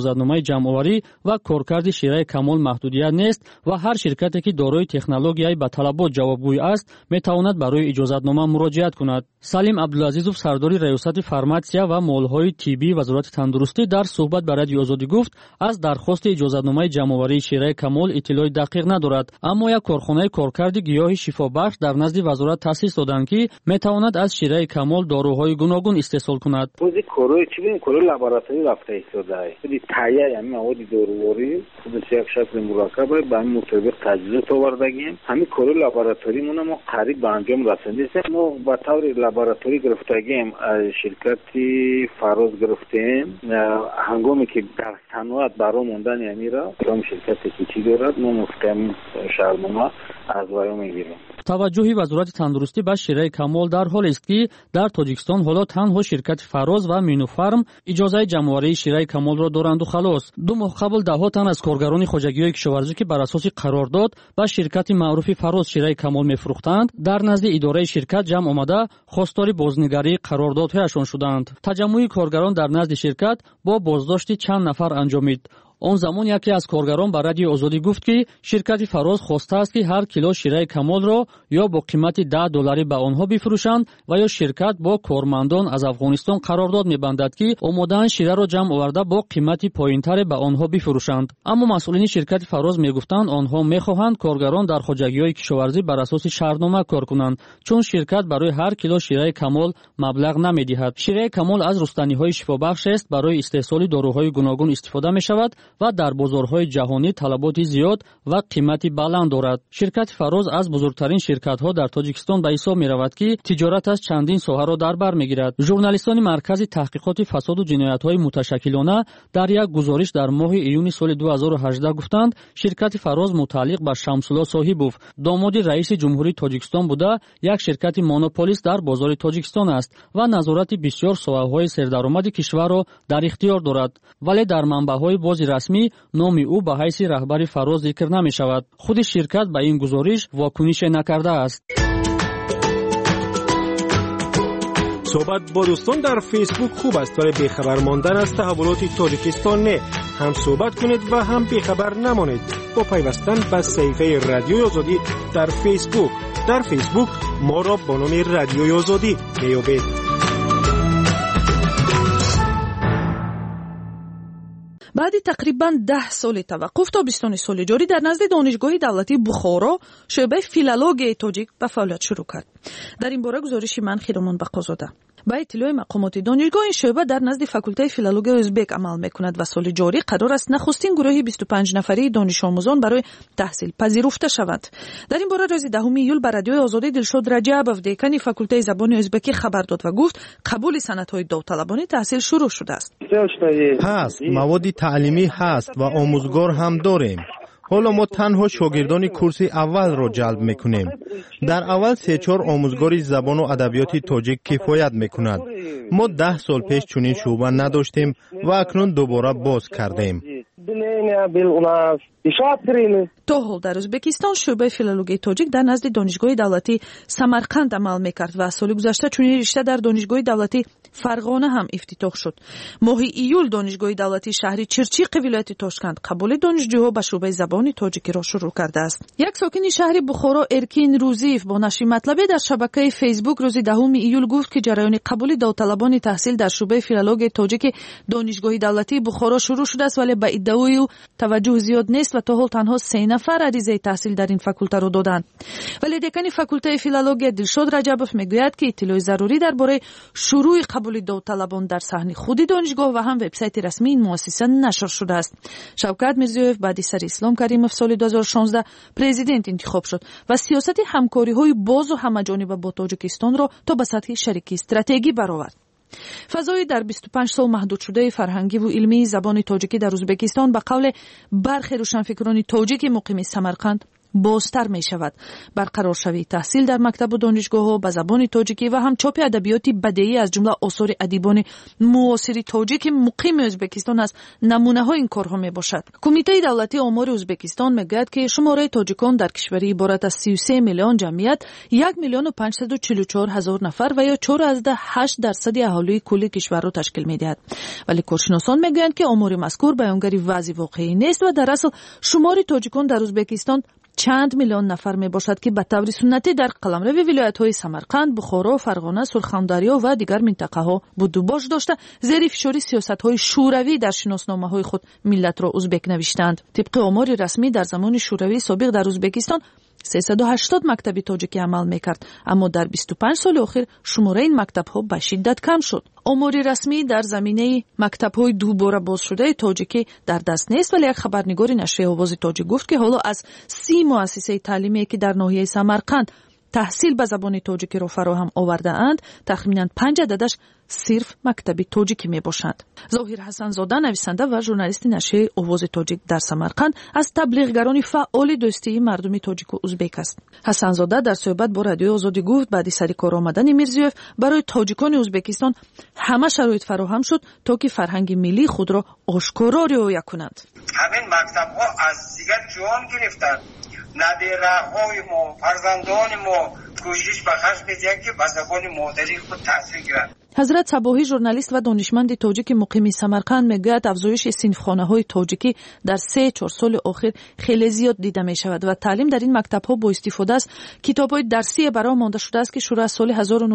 иҷозатномаи ҷамъоварӣ ва коркарди шираи камол маҳдудият нест ва ҳар ширкате ки дорои технологияи ба талабот ҷавобгӯй аст метавонад барои иҷозатнома муроҷиат кунад. Салим Абдулазизов, сардори раёсати фарматсия ва молҳои тиббии Вазорати тандурустӣ, дар суҳбат ба Радиои Озодӣ гуфт, аз дархости иҷозатномаи ҷамъоварии шираи камол иттилои дақиқ надорад, аммо як корхонаи коркарди гиёҳи шифобахш дар назди вазорат таъсис доданд, ки метавонад аз шираи камол доруҳои гуногун истеҳсол кунад. бози корои чӣ бинем корои лабораторӣ рафта истодаи худи тайя ҳамин маводи доруворӣ худаш як шакли мураккаб ба ҳамин мутобиқ таҷҳизот овардагим. ҳамин корои лабораторимона мо қариб ба анҷом расондем. мо ба таври лабораторӣ гирифтагим аз ширкати Фароз гирифтем. ҳангоме ки дар саноат баро мондани ҳамира кам ширкате ки чӣ дорад мо муфтам шаҳрнома аз ваё мегирем. таваҷҷӯҳи Вазорати тандурустӣ ба шираи камол дар ҳолест, ки дар Тоҷикистон ҳоло танҳо ширкати Фароз ва Минуфарм иҷозаи ҷамъоварии шираи камолро доранду халос. 2 моҳ қабл даҳҳо тан аз коргарони хоҷагиҳои кишоварзӣ, ки бар асоси қарордод ба ширкати маъруфи Фароз шираи камол мефурӯхтанд, дар назди идораи ширкат ҷамъ омада хостори бознигарии қарордодҳояшон шуданд. таҷаммӯи коргарон дар назди ширкат бо боздошти чанд нафар анҷомид. он замон яке аз коргарон ба Радиои Озодӣ гуфт, ки ширкати Фароз хостааст, ки ҳар кило шираи камолро ё бо қимати $10 ба онҳо бифурӯшанд ва ё ширкат бо кормандон аз Афғонистон қарордод мебандад, ки омодаанд шираро ҷамъ оварда бо қимати поинтаре ба онҳо бифурӯшанд. аммо масъулини ширкати Фароз мегуфтанд онҳо мехоҳанд коргарон дар хоҷагиҳои кишоварзӣ бар асоси шаҳрнома кор кунанд, чун ширкат барои ҳар кило шираи камол маблағ намедиҳад. шираи камол аз рустаниҳои шифобахшест, барои истеҳсоли доруҳои гуногун истифода мешавад ва дар бозорҳои ҷаҳонӣ талаботи зиёд ва қимати баланд дорад. ширкати Фароз аз бузургтарин ширкатҳо дар Тоҷикистон ба ҳисоб меравад, ки тиҷораташ чандин соҳаро дар бар мегирад. журналистони маркази таҳқиқоти фасоду ҷиноятҳои муташаккилона дар як гузориш дар моҳи июни соли 2018 гуфтанд, ширкати Фароз мутааллиқ ба Шамсулло Соҳибов, домоди раиси ҷумҳурии Тоҷикистон буда, як ширкати монополист дар бозори Тоҷикистон аст ва назорати бисёр соҳаҳои сердаромади кишварро дар ихтиёр дорад. вале дар манбаъҳои бози расмӣ номи ӯ ба ҳайси раҳбари Фароз зикр намешавад. худи ширкат ба ин гузориш вокунише накардааст. صحبت با دوستان در فیسبوک خوب است، ولی بیخبر ماندن از تحولات تاجیکستان نه. هم صحبت کنید و هم بیخبر نمانید با پیوستن به صفحه رادیوی آزادی در فیسبوک. در فیسبوک ما را با نام رادیوی آزادی میابید. بعد تقریبا 10 سال توقف تابستان سال جاری در نزد دانشگاه دولتی بخارا شعبه فیلولوژی تاجیک به فعالیت شروع کرد. در این باره گزارش من خیرمان بقازاده. با اطلاع مقامات دانشگاه این شعبه در نزد فاکولته فیلولوژی ازبک عمل میکند و سال جاری قرار است نخستین گروه 25 نفری دانش آموزان برای تحصیل پذیرفته شوند. در این باره روز 10 ایول بر رادیوی آزادی دلشاد رجبов دکان فاکولته زبان ازبکی خبر داد و گفت قبول سندهای داوطلبانه تحصیل شروع شده است. هست مواد تعلیمی هست و آموزگار هم داریم. حالا ما تنها شاگردان کورس اول را جلب میکنیم. در اول 3-4 آموزگار زبان و ادبیات تاجیک کفایت میکند. ما 10 سال پیش چنین شعبه نداشتیم و اکنون دوباره باز کردیم. تا حال در ازبکستان شعبه فیلولوژی تاجیک در نزد دانشگاه دولتی سمرقند عمل میکرد و سال گذشته چنین رشته در دانشگاه دولتی فرغانه هم افتتاح شد. ماه ایول دانشگاه دولتی شهری چرچیق ولایت تاشکند قبول دانشجوها به شعبه زبان تاجیکی را شروع کرده است. یک ساکن شهر بخارا ارکین روزیف با نشر مطلبی در شبکه فیسبوک روز 10 ایول گفت که جریان قبول داوطلبان تحصیل در شعبه فیلولوژی تاجیک دانشگاه دولتی بخارا شروع شده است، ولی به ادعای او توجه زیاد نیست و تا حال تنها 3 نفر عریضه تحصیل در این فاکولته را دادند. ولی دکان فاکولته فیلولوژی دلشاد رجبов میگوید که اطلاع ضروری درباره شروع قبول داوطلبان در صحن خود دانشگاه و هم وبسایت رسمی این مؤسسه نشر شده است. شوکت میرزیوف بعد سر اسلام کریمov سال 2016 پرزیدنت انتخاب شد و سیاست همکاری‌های باز و همه‌جانبه با تاجیکستان را تا به سطح شریکی استراتژی برآورد. فضای در 25 سال محدود شده فرهنگی و علمی زبان تاجیکی در ازبکستان به قول برخی روشنفکران تاجیک مقیم سمرقند بازتر می شود. برقرار شوی تحصیل در مکتب و دانشگاه‌ها به زبان تاجیکی و هم چاپ ادبیات بدیعی از جمله آثار ادیبان معاصر تاجیک مقیم ازبکستان از نمونه‌های این کارها می باشد. کمیته دولتی آمار ازبکستان میگوید که شماره تاجیکان در کشوری عبارت از 33 میلیون جمعیت 1,544,000 نفر و یا 4.8% اهالی کل کشور را تشکیل می‌دهد. ولی کارشناسان میگویند که آمار مذکور بیانگر وضع واقعی نیست و در اصل شمار تاجیکان در ازبکستان چند میلیون نفر می باشد که به طور سنتی در قلمرو ولایت‌های سمرقند، بخارا، فرغانه، سرخندریا و دیگر منطقه‌ها بود و باش داشته زیر فشار سیاست‌های شوروی در شناسنامه‌های خود ملت را ازبک نوشتند. طبق آمار رسمی در زمان شوروی سابق در ازبکستان 380 مکتب تاجیکی عمل میکرد، اما در 25 سال اخیر شماره این مکتب‌ها به شدت کم شد. آمار رسمی در زمینه مکتب‌های دوباره باز شده تاجیکی در دست نیست، ولی یک خبرنگار نشریه آواز تاجیک گفت که حالا از 30 مؤسسه تعلیمی که در ناحیه سمرقند تحصیل به زبان تاجیکی را فراهم آورده اند، تخمیناً 5 عددش صرف مکتب تاجیکی می باشند. ظاهر حسن زاده نویسنده و ژورنالیست نشریه آواز تاجیک در سمرقند از تبلیغگران فعال دوستی مردم تاجیک و ازبک است. حسن زاده در صحبت با رادیو آزادی گفت بعد سر کار آمدن میرزیوف برای تاجیکان ازبکستان همه شرایط فراهم شد تا که فرهنگ ملی خود را آشکارا رعایت کنند. همین مکتب‌ها از دیگر جان گرفتند. نبیره‌های ما، فرزندان ما کوشش به خرج می‌دهند که به زبان مادری خود تحصیل گیرند. حضرت صباحی ژورنالیست و دانشمند تاجیک مقیم سمرقند میگوید افزایش صنفخانه‌های تاجیکی در 3-4 سال اخیر خیلی زیاد دیده می‌شود و تعلیم در این مکتب‌ها با استفاده از کتاب‌های درسی برای مانده شده است که شروع از سال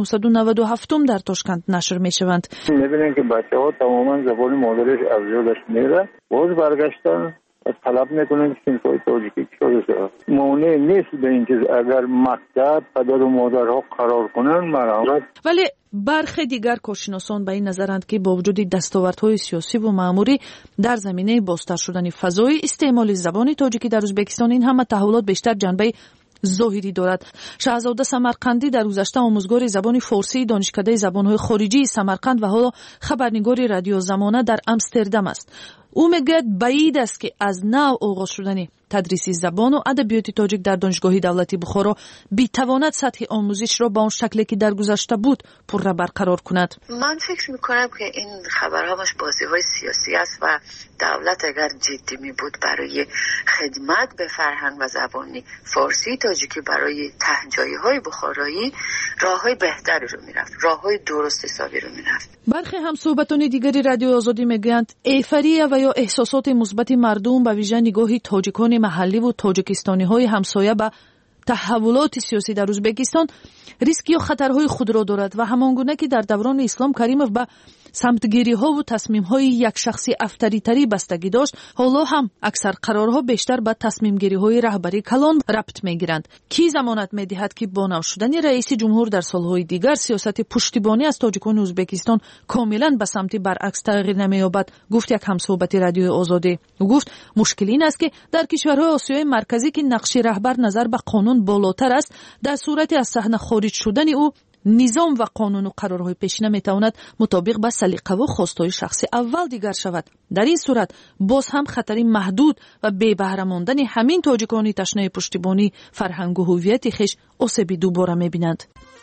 1997 در تاشکند نشر می‌شوند. می‌بینید که بچه‌ها تماماً زبان مادریش از یادش میره، باز برگشتن طلب میکنن که صنف‌های تاجیکی شده شود. مانع نیست به اینکه اگر مکتب پدر و مادرها قرار کنن مرحمت. ولی برخی دیگر کارشناسان به این نظرند که با وجود دستاوردهای سیاسی و مأموری در زمینه بازتر شدن فضای استعمال زبان تاجیکی در ازبکستان این همه تحولات بیشتر جنبه ظاهری دارد. شهزاده سمرقندی در گذشته آموزگار زبان فارسی دانشکده زبان‌های خارجی سمرقند و حالا خبرنگار رادیو زمانه در آمستردام است. او میگوید بعید است که از نو آغاز شدن تدریس زبان و ادبیات تاجیک در دانشگاه دولتی بخارا بتواند سطح آموزش را با اون شکلی که در گذشته بود پر را برقرار کند. من فکر میکنم که این خبرهاش بازی‌های سیاسی است و دولت اگر جدی می بود برای خدمت به فرهنگ و زبان فارسی تاجیکی برای تهجایی‌های بخارایی راه‌های بهتری رو میرفت، راه‌های درست حسابی رو میرفت. برخی هم صحبتان دیگری رادیو آزادی میگویند ایفریه و یا احساسات مثبت مردم به ویژه نگاه تاجیکان محلی و تاجیکستانی‌های همسایه به تحولات سیاسی در ازبکستان ریسک یا خطرهای خود را دارد و همانگونه که در دوران اسلام کریمov به سمتگیری‌ها و تصمیم‌های یک شخصی افطری‌تری بستگی داشت، حالا هم اکثر قرارها بیشتر به تصمیم‌گیری‌های رهبری کلان ربط می‌گیرند. کی ضمانت می‌دهد که با نو شدن رئیس جمهور در سال‌های دیگر سیاست پشتیبانی از تاجیکان ازبکستان کاملاً به سمت برعکس تغییر نمی‌یابد؟ گفت یک همصحبت رادیو آزادی. او گفت مشکل این است که در کشورهای آسیای مرکزی که نقش رهبر نظر به قانون بالاتر است، در صورت از صحنه خارج شدن او نظام و قانون و قرارهای پیشینه میتواند مطابق با سلیقه و خواستهای شخصی اول دیگر شود. در این صورت باز هم خطری محدود و بی بهره ماندن همین تاجیکانی تشنه پشتیبانی فرهنگ و هویت خویش آسیبی دوباره میبینند.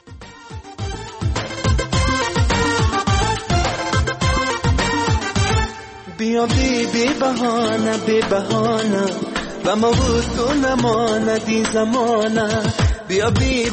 بیا بی بهانه و ما بود تو نماندی زمانه. بیا بی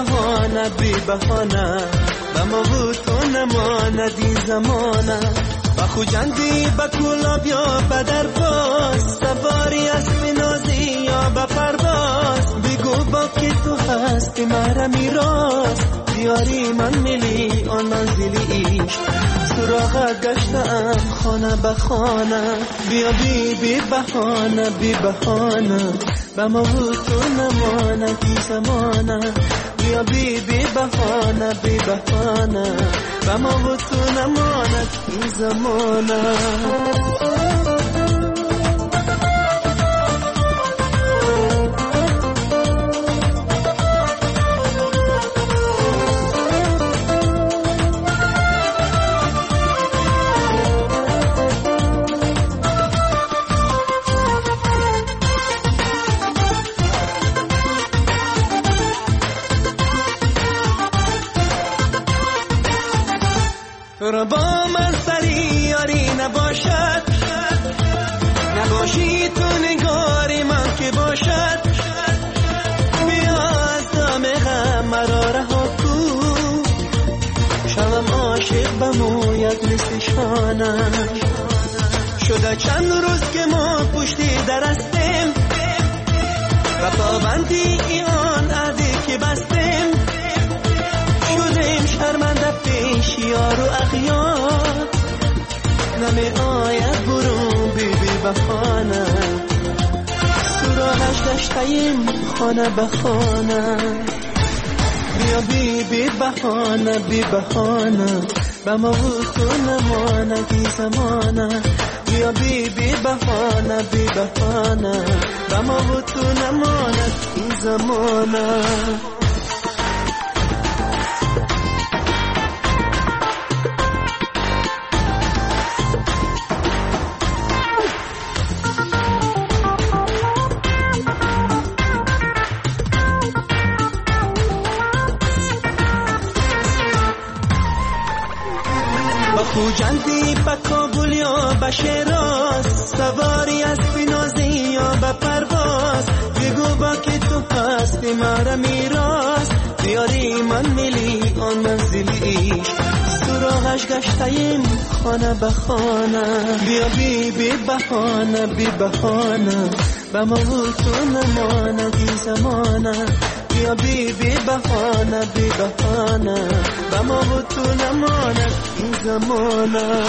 بهانه و ما بود تو نماندی زمانه. با خوجندی با کولا بیا بدر باز، سواری اسب نازی یا با پرواز. بگو با که تو هستی مرا میراز، دیاری من ملی آن منزلی ایش. سراغ گشتم خانه به خانه. بیا بی بهانه و ما بود تو نماندی زمانه. بیا بی بهانه و ما بود تو نماندی زمانه. چرا با من سری یاری نباشد، نباشی تو نگاری من که باشد، بیا از دام غم مرا رها کن، شوم عاشق بموید مثل شانم. شده چند روز که ما پشتی درستیم و پابندی آن عهدی که بستیم، شدیم شرمنده پیش یار و اغیار، نمی آید برون بیبی بخانه، سراغش داشتیم خانه به خانه، بیا بیبی بخانه بی بخانه، به ما تو نمانه بی زمانه، بیا بیبی بخانه بی بخانه، به ما تو نمانه بی زمانه. خوجندی با کابل یا با شیراز، سواری از بینازی یا با پرواز، بگو با که تو هستی مرا میراز، بیاری من میلی آن منزلیش، سراغش گشتیم خانه به خانه، بیا بی بی بخانه بی بخانه، به ما تو نمانه بی زمانه، بیا بی بی بهانه بی بهانه، به ما تو نمانه این زمانه.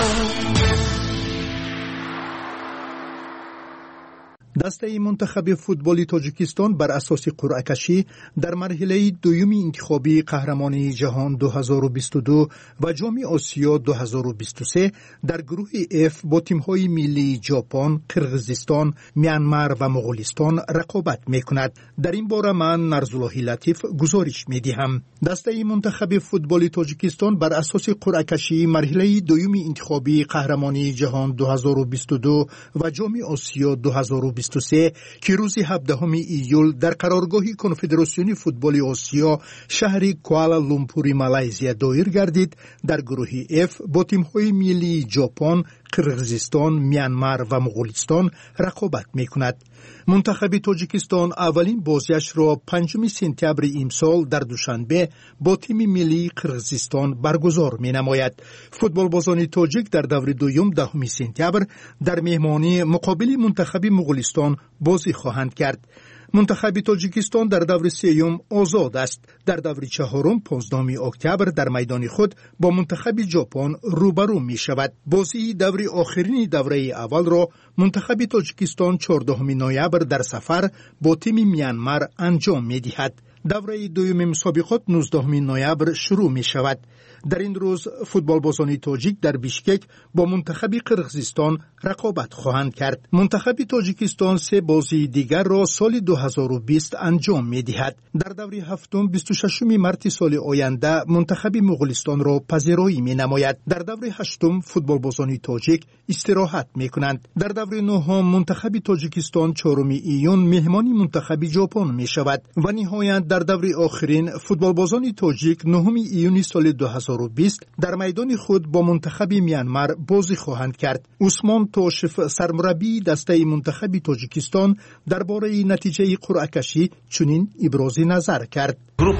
دسته منتخب فوتبال تاجیکستان بر اساس قرعه کشی در مرحله دوم انتخابی قهرمانی جهان 2022 و جام آسیا 2023 در گروه F با تیم‌های ملی ژاپن، قرقیزستان، میانمار و مغولستان رقابت می‌کند. در این باره من نرزالله لطیف گزارش می‌دهم. دسته منتخب فوتبال تاجیکستان بر اساس قرعه کشی مرحله دوم انتخابی قهرمانی جهان 2022 و جام آسیا 2023 که روز 17 ایول در قرارگاه کنفدراسیون فوتبال آسیا شهر کوالالامپور مالزی دایر گردید، در گروه F با تیم‌های ملی ژاپن، قرقیزستان، میانمار و مغولستان رقابت می‌کند. منتخب تاجیکستان اولین بازیش را 5 سپتامبر امسال در دوشنبه با تیم ملی قرقیزستان برگزار می‌نماید. فوتبالبازان تاجیک در دور دوم 10 سپتامبر در مهمانی مقابل منتخب مغولستان بازی خواهند کرد. منتخب تاجیکستان در دور سوم آزاد است. در دور چهارم 15 اکتبر در میدان خود با منتخب ژاپن روبرو می شود. بازی دور آخرین دوره اول را منتخب تاجیکستان 14 نوامبر در سفر با تیم میانمار انجام می دهد. دوره دوم مسابقات 19 نوامبر شروع می شود. در این روز فوتبالبازان تاجیک در بیشکک با منتخب قرقیزستان رقابت خواهند کرد. منتخب تاجیکستان 3 بازی دیگر را سال 2020 انجام می دهد. در دوره هفتم 26 مارس سال آینده منتخب مغولستان را پذیرایی می نماید. در دوره هشتم فوتبالبازان تاجیک استراحت می کنند. در دوره نهم منتخب تاجیکستان 4 ایون مهمان منتخب ژاپن می شود و نهایت در دوره آخرین فوتبالبازان تاجیک 9 ایون سال 2020 در میدان خود با منتخب میانمار بازی خواهند کرد. عثمان توشف سرمربی دسته منتخب تاجیکستان درباره نتیجه قرعه کشی چنین ابراز نظر کرد.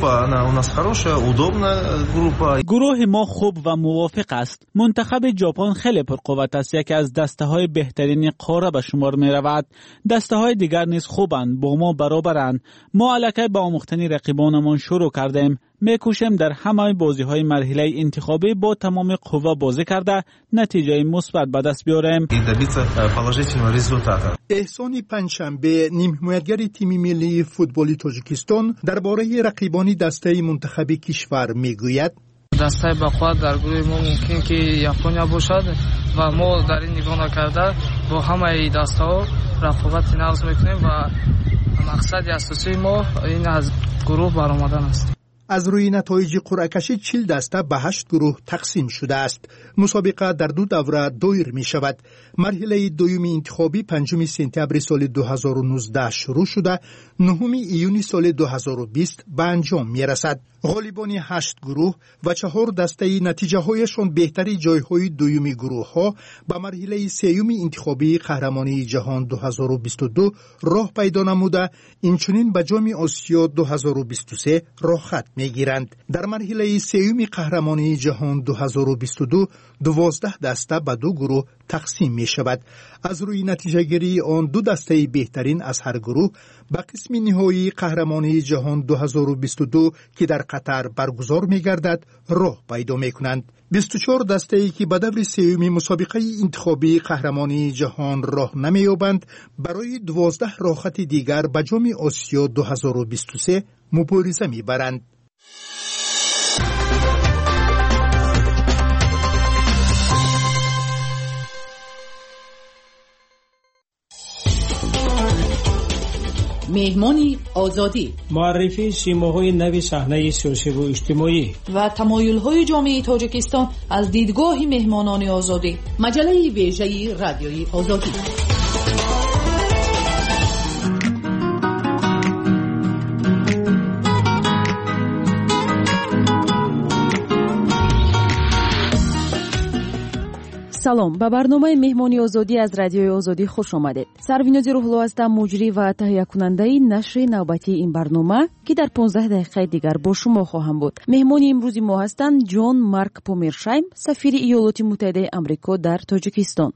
گروه ما خوب و موافق است. منتخب ژاپن خیلی پرقوت است، یکی از دسته های بهترین قاره به شمار می رود. دسته های دیگر نیز خوبند، با ما برابرند. ما الکی با آموختن رقیبانمان شروع کردیم. میکوشیم در همه بازی های مرحله انتخابی با تمام قوا بازی کرده نتیجه مثبت به دست بیاریم. احسان پنجشنبه نیم حمایتگر تیم ملی فوتبال تاجیکستان درباره رقیبان دسته منتخب کشور میگوید: دسته بقوت در گروه ما ممکن که ژاپن باشد و ما در این نگاه نکرده با همه دسته ها رقابت نقض میکنیم و مقصد اساسی ما این از گروه برآمدن است. از روی نتایج قرعه کشی 40 دسته به 8 گروه تقسیم شده است. مسابقه در 2 دوره دایر می شود. مرحله دوم انتخابی 5 سپتامبر سال 2019 شروع شده، 9 ایون سال 2020 به انجام می رسد. غالبان 8 گروه و 4 دسته نتیجه هایشان بهتری جایهای دومی گروه ها به مرحله سوم انتخابی قهرمانی جهان 2022 راه پیدا نموده، اینچنین به جام آسیا 2023 راه خط می گیرند. در مرحله سوم قهرمانی جهان 2022 12 دسته به 2 گروه تقسیم می شود. از روی نتیجه گیری آن 2 دسته بهترین از هر گروه به قسم نهایی قهرمانی جهان 2022 که در قطر برگزار می گردد راه پیدا می کنند. 24 دسته ای که به دور سوم مسابقه انتخابی قهرمانی جهان راه نمی یابند برای 12 راه خط دیگر به جام آسیا 2023 مبارزه می برند. مهمانی آزادی، معرفی سیماهای نو صحنه سیاسی و اجتماعی و تمایل‌های جامعه تاجیکستان از دیدگاه مهمانان آزادی. مجله ویژه رادیوی آزادی. سلام، به برنامه مهمانی آزادی از رادیوی آزادی خوش آمدید. سرویناز روحلو هستم، مجری و تهیه کننده نشر نوبتی این برنامه که در 15 دقیقه دیگر با شما خواهم بود. مهمان امروز ما هستند جان مارک پومرشایم، سفیر ایالات متحده آمریکا در تاجیکستان.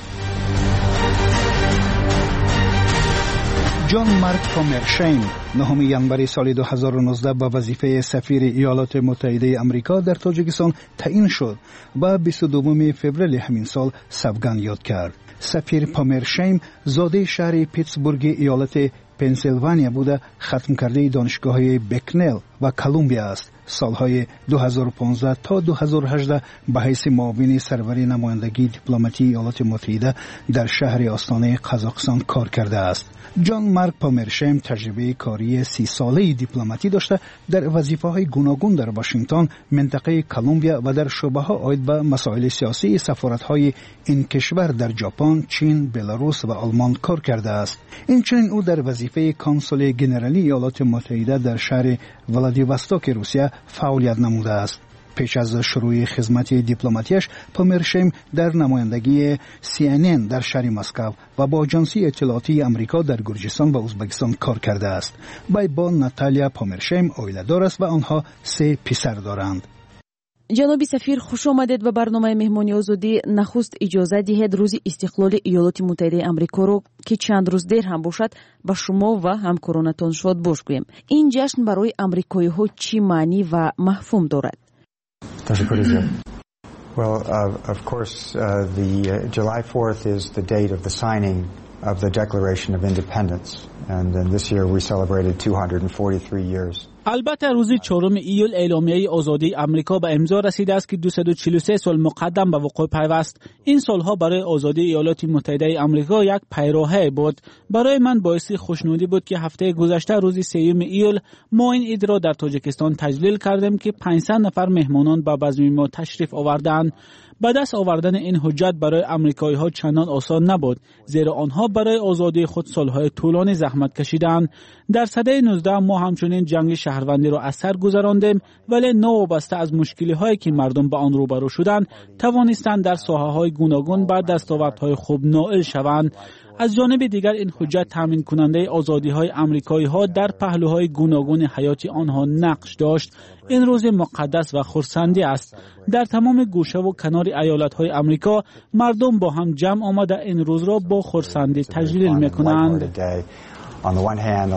جان مارک پومرشایم 9 ژانویه سال 2019 به وظیفه سفیر ایالات متحده آمریکا در تاجیکستان تعیین شد و 22 فوریه همین سال سوگند یاد کرد. سفیر پومرشایم زاده شهر پیتسبورگ ایالت پنسیلوانیا بوده، ختم کرده دانشگاه بکنل و کلمبیا است. سالهای 2015 تا 2018 به حیث معاون سرور نمایندگی دیپلماتی ایالات متحده در شهر آستانه قزاقستان کار کرده است. جان مارک پومرشایم تجربه کاری 30 ساله دیپلماتی داشته، در وظیفه‌های گوناگون در واشنگتن، منطقه کلمبیا و در شعبه‌ها عاید به مسائل سیاسی سفارت‌های این کشور در ژاپن، چین، بلاروس و آلمان کار کرده است. اینچنین او در وظیفه کنسول ژنرالی ایالات متحده در شهر ولادیواستوک روسیه فعالیت نموده است. پیش از شروع خدمت دیپلماتیش، پومرشایم در نمایندگی CNN در شهر مسکو و با آژانسی اطلاعاتی آمریکا در گرجستان و ازبکستان کار کرده است. با ناتالیا پومرشایم اویله‌دار است و آنها 3 پسر دارند. جناب سفیر، خوش آمدید به برنامه مهمانی آزادی. نخست اجازه دهید روز استقلال ایالات متحده آمریکا رو که چند روز دیر هم باشد به شما و همکارانتان شاد باش گویم. این جشن برای آمریکایی ها چی معنی و مفهوم دارد؟ تشکر زیاد. Well, of course, the July 4th is the date of the signing of the Declaration of Independence, and then this year we celebrated 243 years. البته روز 4 ایول اعلامیه آزادی آمریکا به امضا رسیده است که 243 سال مقدم به وقوع پیوست. این سالها برای آزادی ایالات متحده آمریکا یک پیراهه بود. برای من باعث خوشنودی بود که هفته گذشته روز 3 ایول ما این عید را در تاجیکستان تجلیل کردیم که 500 نفر مهمانان به بزم ما تشریف آوردند. به دست آوردن این حجت برای آمریکایی ها چندان آسان نبود، زیرا آنها برای آزادی خود سالهای طولانی زحمت کشیدند. در سده 19 ما همچنین جنگ شهروندی را از سر گذراندیم، ولی نوابسته از مشکلی هایی که مردم به آن روبرو شدند توانستند در ساحه های گوناگون به دستاوردهای خوب نائل شوند. از جانب دیگر این حجت تامین کننده آزادی های آمریکایی ها در پهلوهای گوناگون حیات آنها نقش داشت. این روز مقدس و خرسندی است. در تمام گوشه و کنار ایالت های آمریکا مردم با هم جمع آمده این روز را با خرسندی تجلیل میکنند. On the one hand,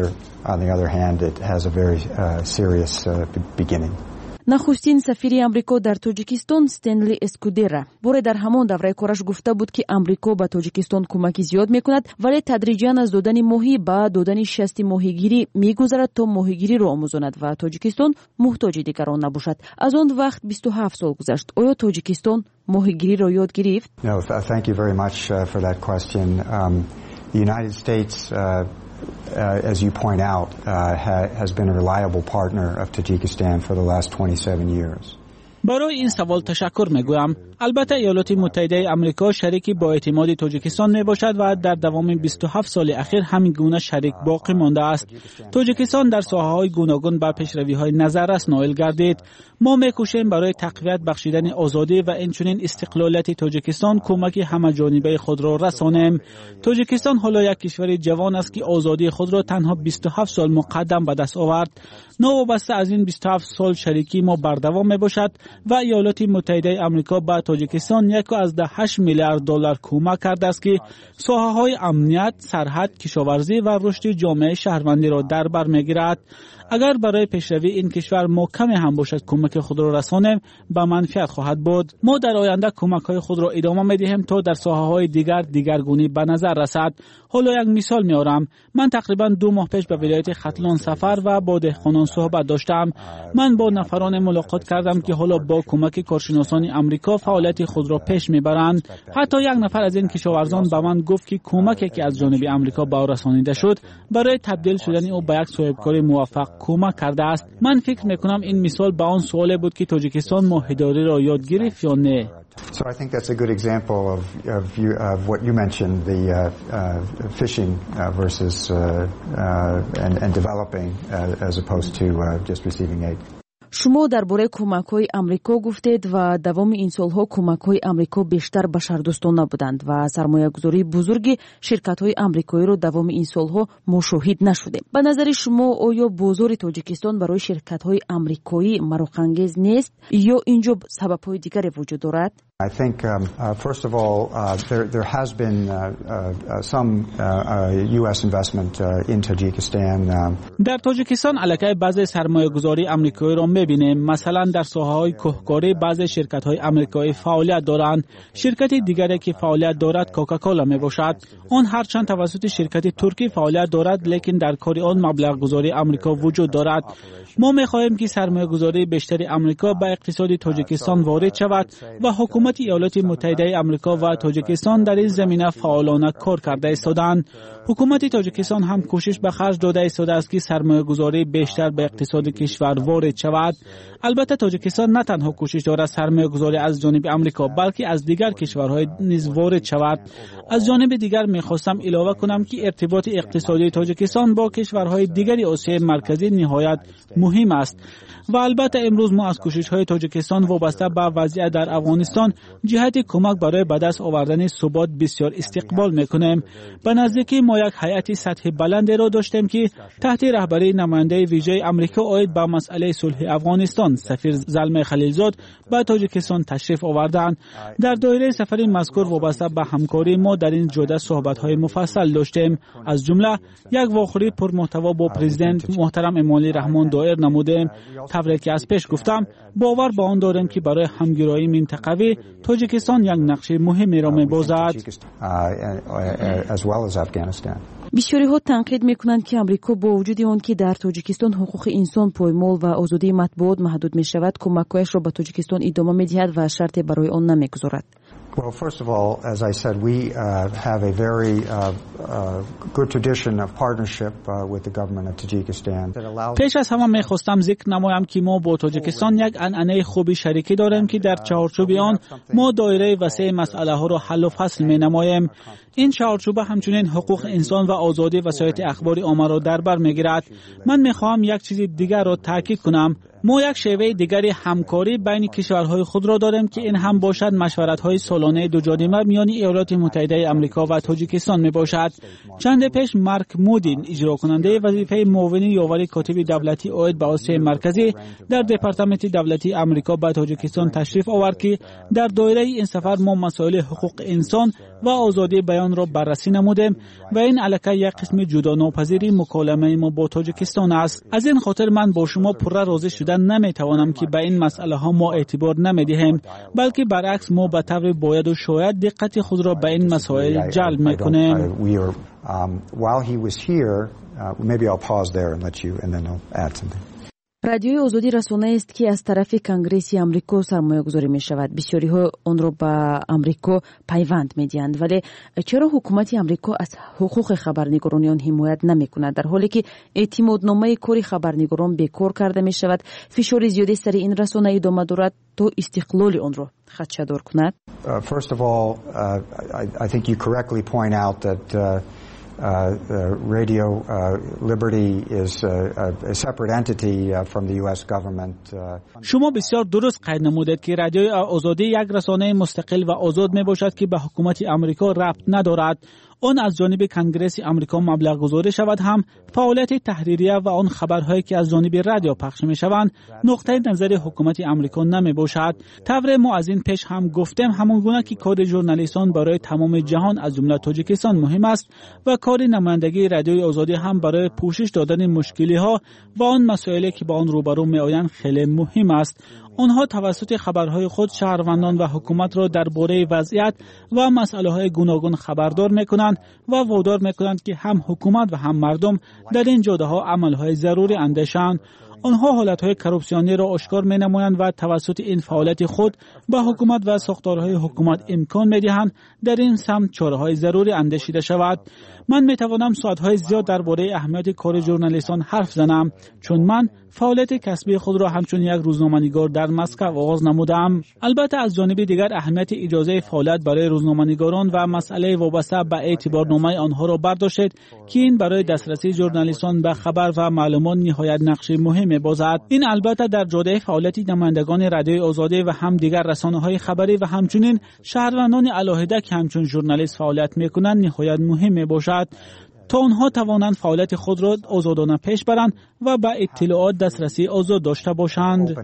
on the other hand, it has a very serious beginning. نخستین سفیر آمریکا در تاجیکستان استنلی اسکودرا باره در همان دوره کارش گفته بود که آمریکا به تاجیکستان کمکی زیاد میکند، ولی تدریجاً از دادن ماهی به دادن شست ماهیگیری میگذرد تا ماهیگیری را آموزاند و تاجیکستان محتاج دیگران نباشد. از آن وقت 27 سال گذشت. آیا تاجیکستان ماهیگیری را یاد گرفت؟ No, thank you very much for that question. The United States as you point out, has been a reliable partner of Tajikistan for the last 27 years. برای این سوال تشکر میگویم. البته ایالات متحده آمریکا شریکی با اعتماد تاجیکستان می باشد و در دوام 27 سال اخیر همین گونه شریک باقی مانده است. تاجیکستان در ساحه‌های گوناگون به پیشروی‌های نظررس نائل گردید. ما می‌کوشیم برای تقویت بخشیدن آزادی و اینچنین استقلالیت تاجیکستان کمک همه‌جانبه خود را رسانیم. تاجیکستان حالا یک کشور جوان است که آزادی خود را تنها 27 سال مقدم به دست آورد. نوابسته از این 27 سال شریکی ما بردوام میباشد و ایالات متحده آمریکا به تاجیکستان 1.8 میلیارد دلار کمک کرده است که ساحه‌های امنیت، سرحد، کشاورزی و رشد جامعه شهروندی را در بر میگیرد. اگر برای پیشروی این کشور ما کمی هم باشد کمک خود را رسانیم به منفعت خواهد بود. ما در آینده کمک‌های خود را ادامه می‌دهیم تا در ساحه‌های دیگرگونی به نظر رسد. حالا یک مثال می‌آورم. من تقریباً 2 ماه پیش به ولایت ختلان سفر و با دهقانان صحبت داشتم. من با نفران ملاقات کردم که حالا با کمک کارشناسان آمریکا فعالیت خود را پیش می‌برند. حتی یک نفر از این کشاورزان به من گفت که کمکی که از جانب آمریکا به او رسانیده شد برای تبدیل شدن او به یک صاحبکار موفق کمک کرده است. من فکر می‌کنم این مثال به آن سوالی بود که تاجیکستان ماهیداری را یاد گرفت یا نه. So I think that's a good example of what you mentioned, the fishing versus and developing as opposed to just receiving aid. شما درباره کمک‌های آمریکا گفتید و دوام این سال‌ها کمک‌های آمریکا بیشتر بشردوستانه بودند و سرمایه‌گذاری بزرگ شرکت‌های آمریکایی رو دوام این سال‌ها ما شاهد نشدیم. به نظر شما آیا بازار تاجیکستان برای شرکت‌های آمریکایی مروخ‌انگیز نیست یا اینجا سبب‌های دیگری وجود دارد؟ I think, first of all, there has been some U.S. investment in Tajikistan. در تاجیکستان علاقه بعضی سرمایه‌گذاری آمریکایی را می‌بینیم. مثلا در ساحه‌های کهکاری بعضی شرکت‌های آمریکایی فعالیت دارند. شرکت دیگری که فعالیت دارد کوکاکولا میباشد. آن هرچند توسط شرکت ترکی فعالیت دارد لیکن در کار آن مبلغ گذاری آمریکا وجود دارد. ما می‌خواهیم که سرمایه‌گذاری بیشتر آمریکا به اقتصاد تاجیکستان وارد شود و حکومت ایالات متحده آمریکا و تاجیکستان در این زمینه فعالانه کار کرده ایستادند. حکومت تاجیکستان هم کوشش به خرج داده ایستاده است که سرمایه‌گذاری بیشتر به اقتصاد کشور وارد شود. البته تاجیکستان نه تنها کوشش دارد سرمایه‌گذاری از جانب آمریکا بلکه از دیگر کشورهای نیز وارد شود. از جانب دیگر می‌خواستم علاوه کنم که ارتباط اقتصادی تاجیکستان با کشورهای دیگری آسیای مرکزی نهایت مهم است و البته امروز ما از کوشش‌های تاجیکستان وابسته به وضعیت در افغانستان جهت کمک برای به دست آوردن ثبات بسیار استقبال می‌کنیم. به نزدیکی ما یک هیئت سطح بلندی را داشتیم که تحت رهبری نماینده ویژه آمریکا عاید به مسئله صلح افغانستان سفیر زلمه خلیلزاد به تاجیکستان تشریف آوردند. در دایره سفر مذکور وابسته به همکاری ما در این جلسه صحبت‌های مفصل داشتیم. از جمله یک واخوری پرمحتوا با پرزیدنت محترم امالی رحمان دایر نمودیم. طوری که از پیش گفتم باور به آن داریم که برای همگرایی منطقوی تاجیکستان یک نقش مهمی را می‌بازد. بسیاری ها تنقید میکنند که آمریکا با وجود آن که در تاجیکستان حقوق انسان پایمال و آزادی مطبوعات محدود می شود کمک‌هایش را به تاجیکستان ادامه می‌دهد و شرطی برای آن نمی‌گذارد. Well, first of all, as I said, we have a very good tradition of partnership with the government of Tajikistan. پیش از همه می‌خواستم ذکر نمایم که ما با تاجیکستان یک عنعنه خوبی شریکی داریم که در چارچوب آن ما دایره وسیع مسئله‌ها را حل و فصل می‌نماییم. این چارچوب همچنین حقوق انسان و آزادی وسایط اخباری عامه را در بر می‌گیرد. من می‌خواهم یک چیز دیگر را تاکید کنم. ما یک شیوه دیگری همکاری بین کشورهای خود را داریم که این هم باشد مشورت‌های سالانه دو جانبه میان ایالات متحده آمریکا و تاجیکستان میباشد. چند پیش مارک مودین اجرا کننده وظیفه معاون یاور کاتب دولتی عاید به آسیای مرکزی در دپارتمان دولتی آمریکا به تاجیکستان تشریف آورد که در دایره این سفر ما مسائل حقوق انسان و آزادی بیان را بررسی نمودیم و این علاقه یک قسم جدا ناپذیری مکالمه ما با تاجیکستان است. از این خاطر من با شما پره راضی شدن نمیتوانم که به این مسئله ها ما اعتبار نمیدهیم بلکه برعکس ما به طور باید و شاید دقت خود را به این مسائل جلب میکنیم. While he was here, maybe I'll pause there and let you and then I'll add something. رادیوی آزادی رسانه است که از طرف کنگره آمریکا سرمایه‌گذاری می‌شود. بسیاری‌ها آن را به آمریکا پیوند می‌دهند، ولی چرا حکومت آمریکا از حقوق خبرنگاران حمایت نمی‌کند در حالی که اعتمادنامه کاری خبرنگاران بیکار کرده می‌شود؟ فشار زیادی سر این رسانه ادامه دارد تا استقلال آن را خدشه‌دار کند. First of all, I think you correctly point out that Radio Liberty is a separate entity from the US government. شما بسیار درست قید نمودید که رادیوی آزادی یک رسانه مستقل و آزاد می باشد که به حکومت آمریکا ربط ندارد. آن از جانب کنگره آمریکا مبلغ گذاری شود هم فعالیت تحریریه و آن خبرهایی که از جانب رادیو پخش می شوند نقطه نظر حکومت آمریکا نمی باشد. طور ما از این پیش هم گفتم همون گونه که کار ژورنالیستان برای تمام جهان از جمله تاجیکستان مهم است و کار نمایندگی رادیوی آزادی هم برای پوشش دادن مشکلی ها و آن مسائلی که با آن روبرو می آیند خیلی مهم است. آنها توسط خبرهای خود شهروندان و حکومت را درباره وضعیت و مسائل گوناگون خبردار می‌کنند و وادار می‌کنند که هم حکومت و هم مردم در این جاده‌ها عمل‌های ضروری اندیشند. آنها حالت‌های کراپسیونی را آشکار می‌نمایند و توسط این فعالیت خود به حکومت و ساختارهای حکومت امکان می‌دهند در این سمت چاره‌های ضروری اندیشیده شود. من می‌توانم ساعت‌های زیاد درباره اهمیت کار ژورنالیستان حرف زنم، چون من فعالیت کسبی خود را همچون یک روزنامه‌نگار در مسکو آغاز نمودم. البته از جانب دیگر اهمیت اجازه فعالیت برای روزنامه‌نگاران و مسئله وابسته به اعتبارنامه آنها را برداشت که این برای دسترسی ژورنالیستان به خبر و معلومات نهایت نقش مهمی بازد. این البته در جاده فعالیت نمایندگان رادیوی آزادی و هم دیگر رسانه‌های خبری و همچنین شهروندان علاهده که همچون ژورنالیست فعالیت می‌کنند نهایت مهم باشد تا آنها توانند فعالیت خود را آزادانه پیش برند و به اطلاعات دسترسی آزاد داشته باشند.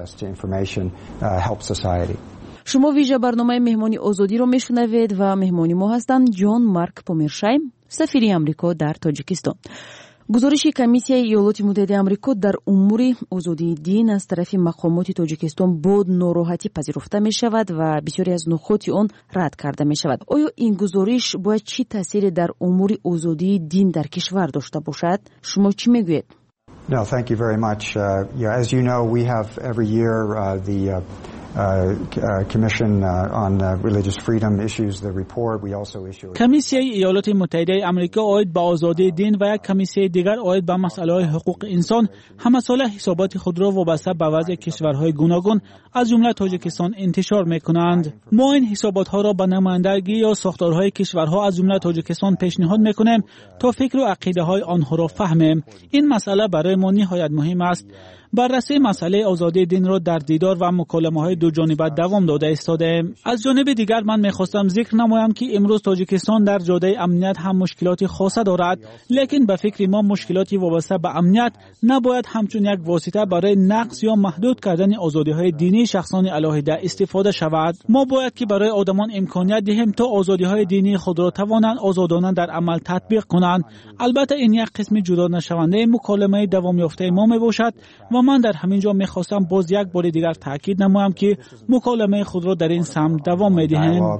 شما ویژه برنامه مهمانی آزادی را میشنوید و مهمانی ما هستند جان مارک پومرشایم، سفیر آمریکا در تاجیکستان. گزارش کمیسیای ایالات متحده آمریکا در امور آزادی دین از طرف مقامات تاجیکستان با ناراحتی پذیرفته می شود و بسیاری از نکات آن رد کرده می شود. آیا این گزارش باید چی تأثیری در امور آزادی دین در کشور داشته باشد؟ شما چی میگویید؟ No, thank you very much. As you know, we have every year the Commission on Religious Freedom issues the report. We also issue کمیسیای ایالات متحده آمریکا عاید به آزادی دین و یک کمیسیای دیگر عاید به مسائل حقوق انسان همه ساله حسابات خود را وابسته به وضع کشورهای گوناگون از جمله تاجیکستان انتشار می‌کنند. ما این حسابات ها را به نمایندگی یا ساختارهای کشورها از جمله تاجیکستان پیشنهاد می‌کنیم تا فکر و عقیده های آنها را فهمیم. این مسئله برای ما نهایت مهم است. بررسی مسئله آزادی دین را در دیدار و مکالمه‌های دو جانبه دوام داده ایستادیم. از جانب دیگر من می‌خواستم ذکر نمایم که امروز تاجیکستان در جاده امنیت هم مشکلات خاصه دارد، لیکن به فکر ما مشکلاتی وابسته به امنیت نباید همچون یک واسطه برای نقض یا محدود کردن آزادی‌های دینی شخصان علاهده استفاده شود. ما باید که برای آدمان امکانیت دهیم تا آزادی‌های دینی خود را توانند آزادانه در عمل تطبیق کنند. البته این یک قسم جدا نشونده مکالمه دوام یافته ما میباشد و من در همین جا میخواستم باز یک بار دیگر تاکید نمایم که مکالمه خود را در این سمت دوام میدهیم.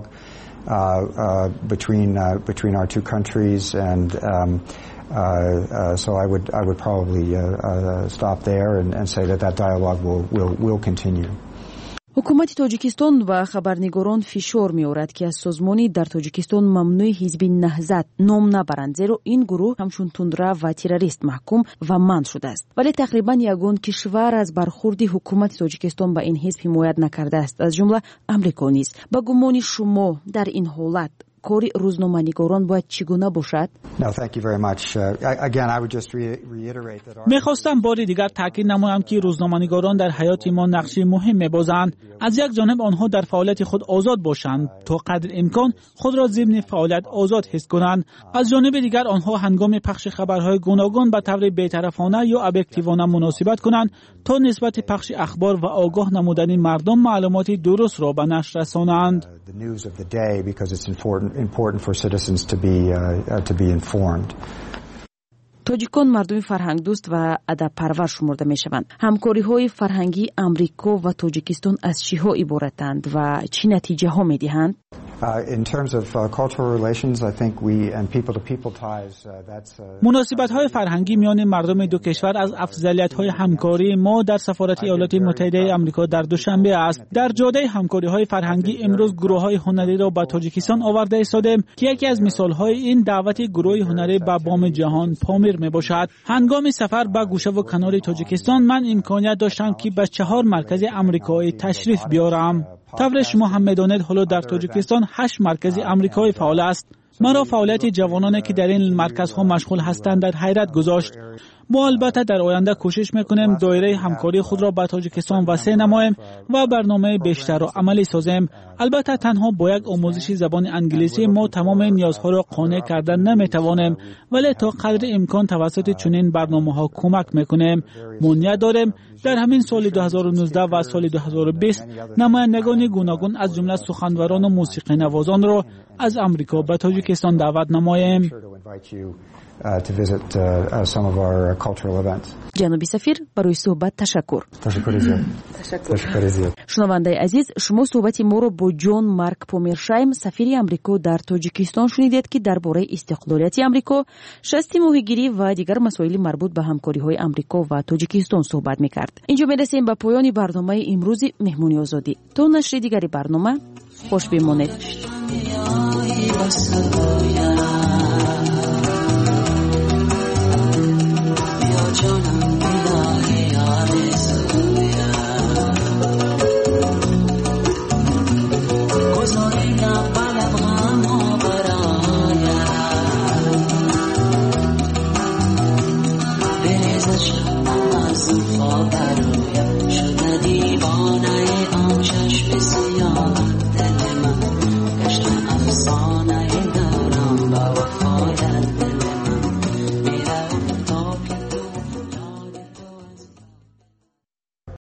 between our two countries and so I would probably stop there and say that dialogue will continue. حکومت تاجیکستان و خبرنگاران فشار می‌آورد که از سازمانی در تاجیکستان ممنوع حزب نهضت نام نبرند، زیرا این گروه همچون تندرو و تروریست محکوم و منع شده است. ولی تقریبا یگان کشور از برخورد حکومت تاجیکستان به این حزب حمایت نکرده است، از جمله آمریکا نیز. با گمان شما در این حالت کاری روزنامه‌نگاران باید چگونه باشد؟ میخواستم بار دیگر تاکید نمایم که روزنامه‌نگاران در حیات ما نقشی مهم می‌بازند. از یک جانب آنها در فعالیت خود آزاد باشند تا قدر امکان خود را ضمن فعالیت آزاد حس کنند. از جانب دیگر آنها هنگام پخش خبرهای گوناگون به طور بی‌طرفانه یا ابجکتیوانه مناسبت کنند تا نسبت پخش اخبار و آگاه نمودن مردم معلومات درست را به نشر رسانند. important for citizens to be informed. تاجیکان مردم فرهنگ دوست و ادب پرور شمرده می شوند. همکاری های فرهنگی آمریکا و تاجیکستان از چی ها عبارتند و چی نتیجه ها می دهند؟ In terms of cultural relations, I think we and people-to-people ties, that's مناسبت‌های فرهنگی میان مردم دو کشور از افضلیت‌های همکاری ما در سفارت ایالات متحده آمریکا در دوشنبه است. در جاده همکاری‌های فرهنگی امروز گروه‌های هنری را به تاجیکستان آورده ایستادیم که یکی از مثال‌های این دعوت گروه هنری به بام جهان پامیر میباشد. هنگام سفر به گوشه و کنار تاجیکستان من امکانیت داشتم که به 4 مرکز آمریکایی تشریف بیارم. طور شما هم می‌دانید حالا در تاجیکستان 8 مرکز آمریکایی فعال است. مرا فعالیت جوانانی که در این مرکزها مشغول هستند در حیرت گذاشت. ما البته در آینده کوشش میکنیم دایره همکاری خود را به تاجیکستان وسیع نماییم و برنامه بیشتر را عملی سازیم. البته تنها با یک آموزش زبان انگلیسی ما تمام نیازها را قانع کردن نمیتوانیم، ولی تا قدر امکان توسط چنین برنامه‌ها کمک میکنیم. ما نیت داریم در همین سال 2019 و سال 2020 نمایندگان گوناگون از جمله سخنوران و موسیقی نوازان را از امریکا به تاجیکستان دعوت نماییم. to visit some of our cultural events. جنابی سفیر برای صحبت تشکر. تشکر زیاد. شنوندگان عزیز، شما صحبت ما را با جان مارک پومرشایم سفیر آمریکا در تاجیکستان شنیدید که درباره استقلالیت آمریکا، شست ماهیگیری و دیگر مسائل مربوط به همکاری‌های آمریکا و تاجیکستان صحبت می‌کرد. اینجا می‌رسیم به پایان برنامه امروز مهمونی آزادی. تا نشر دیگری برنامه خوش بمانید. John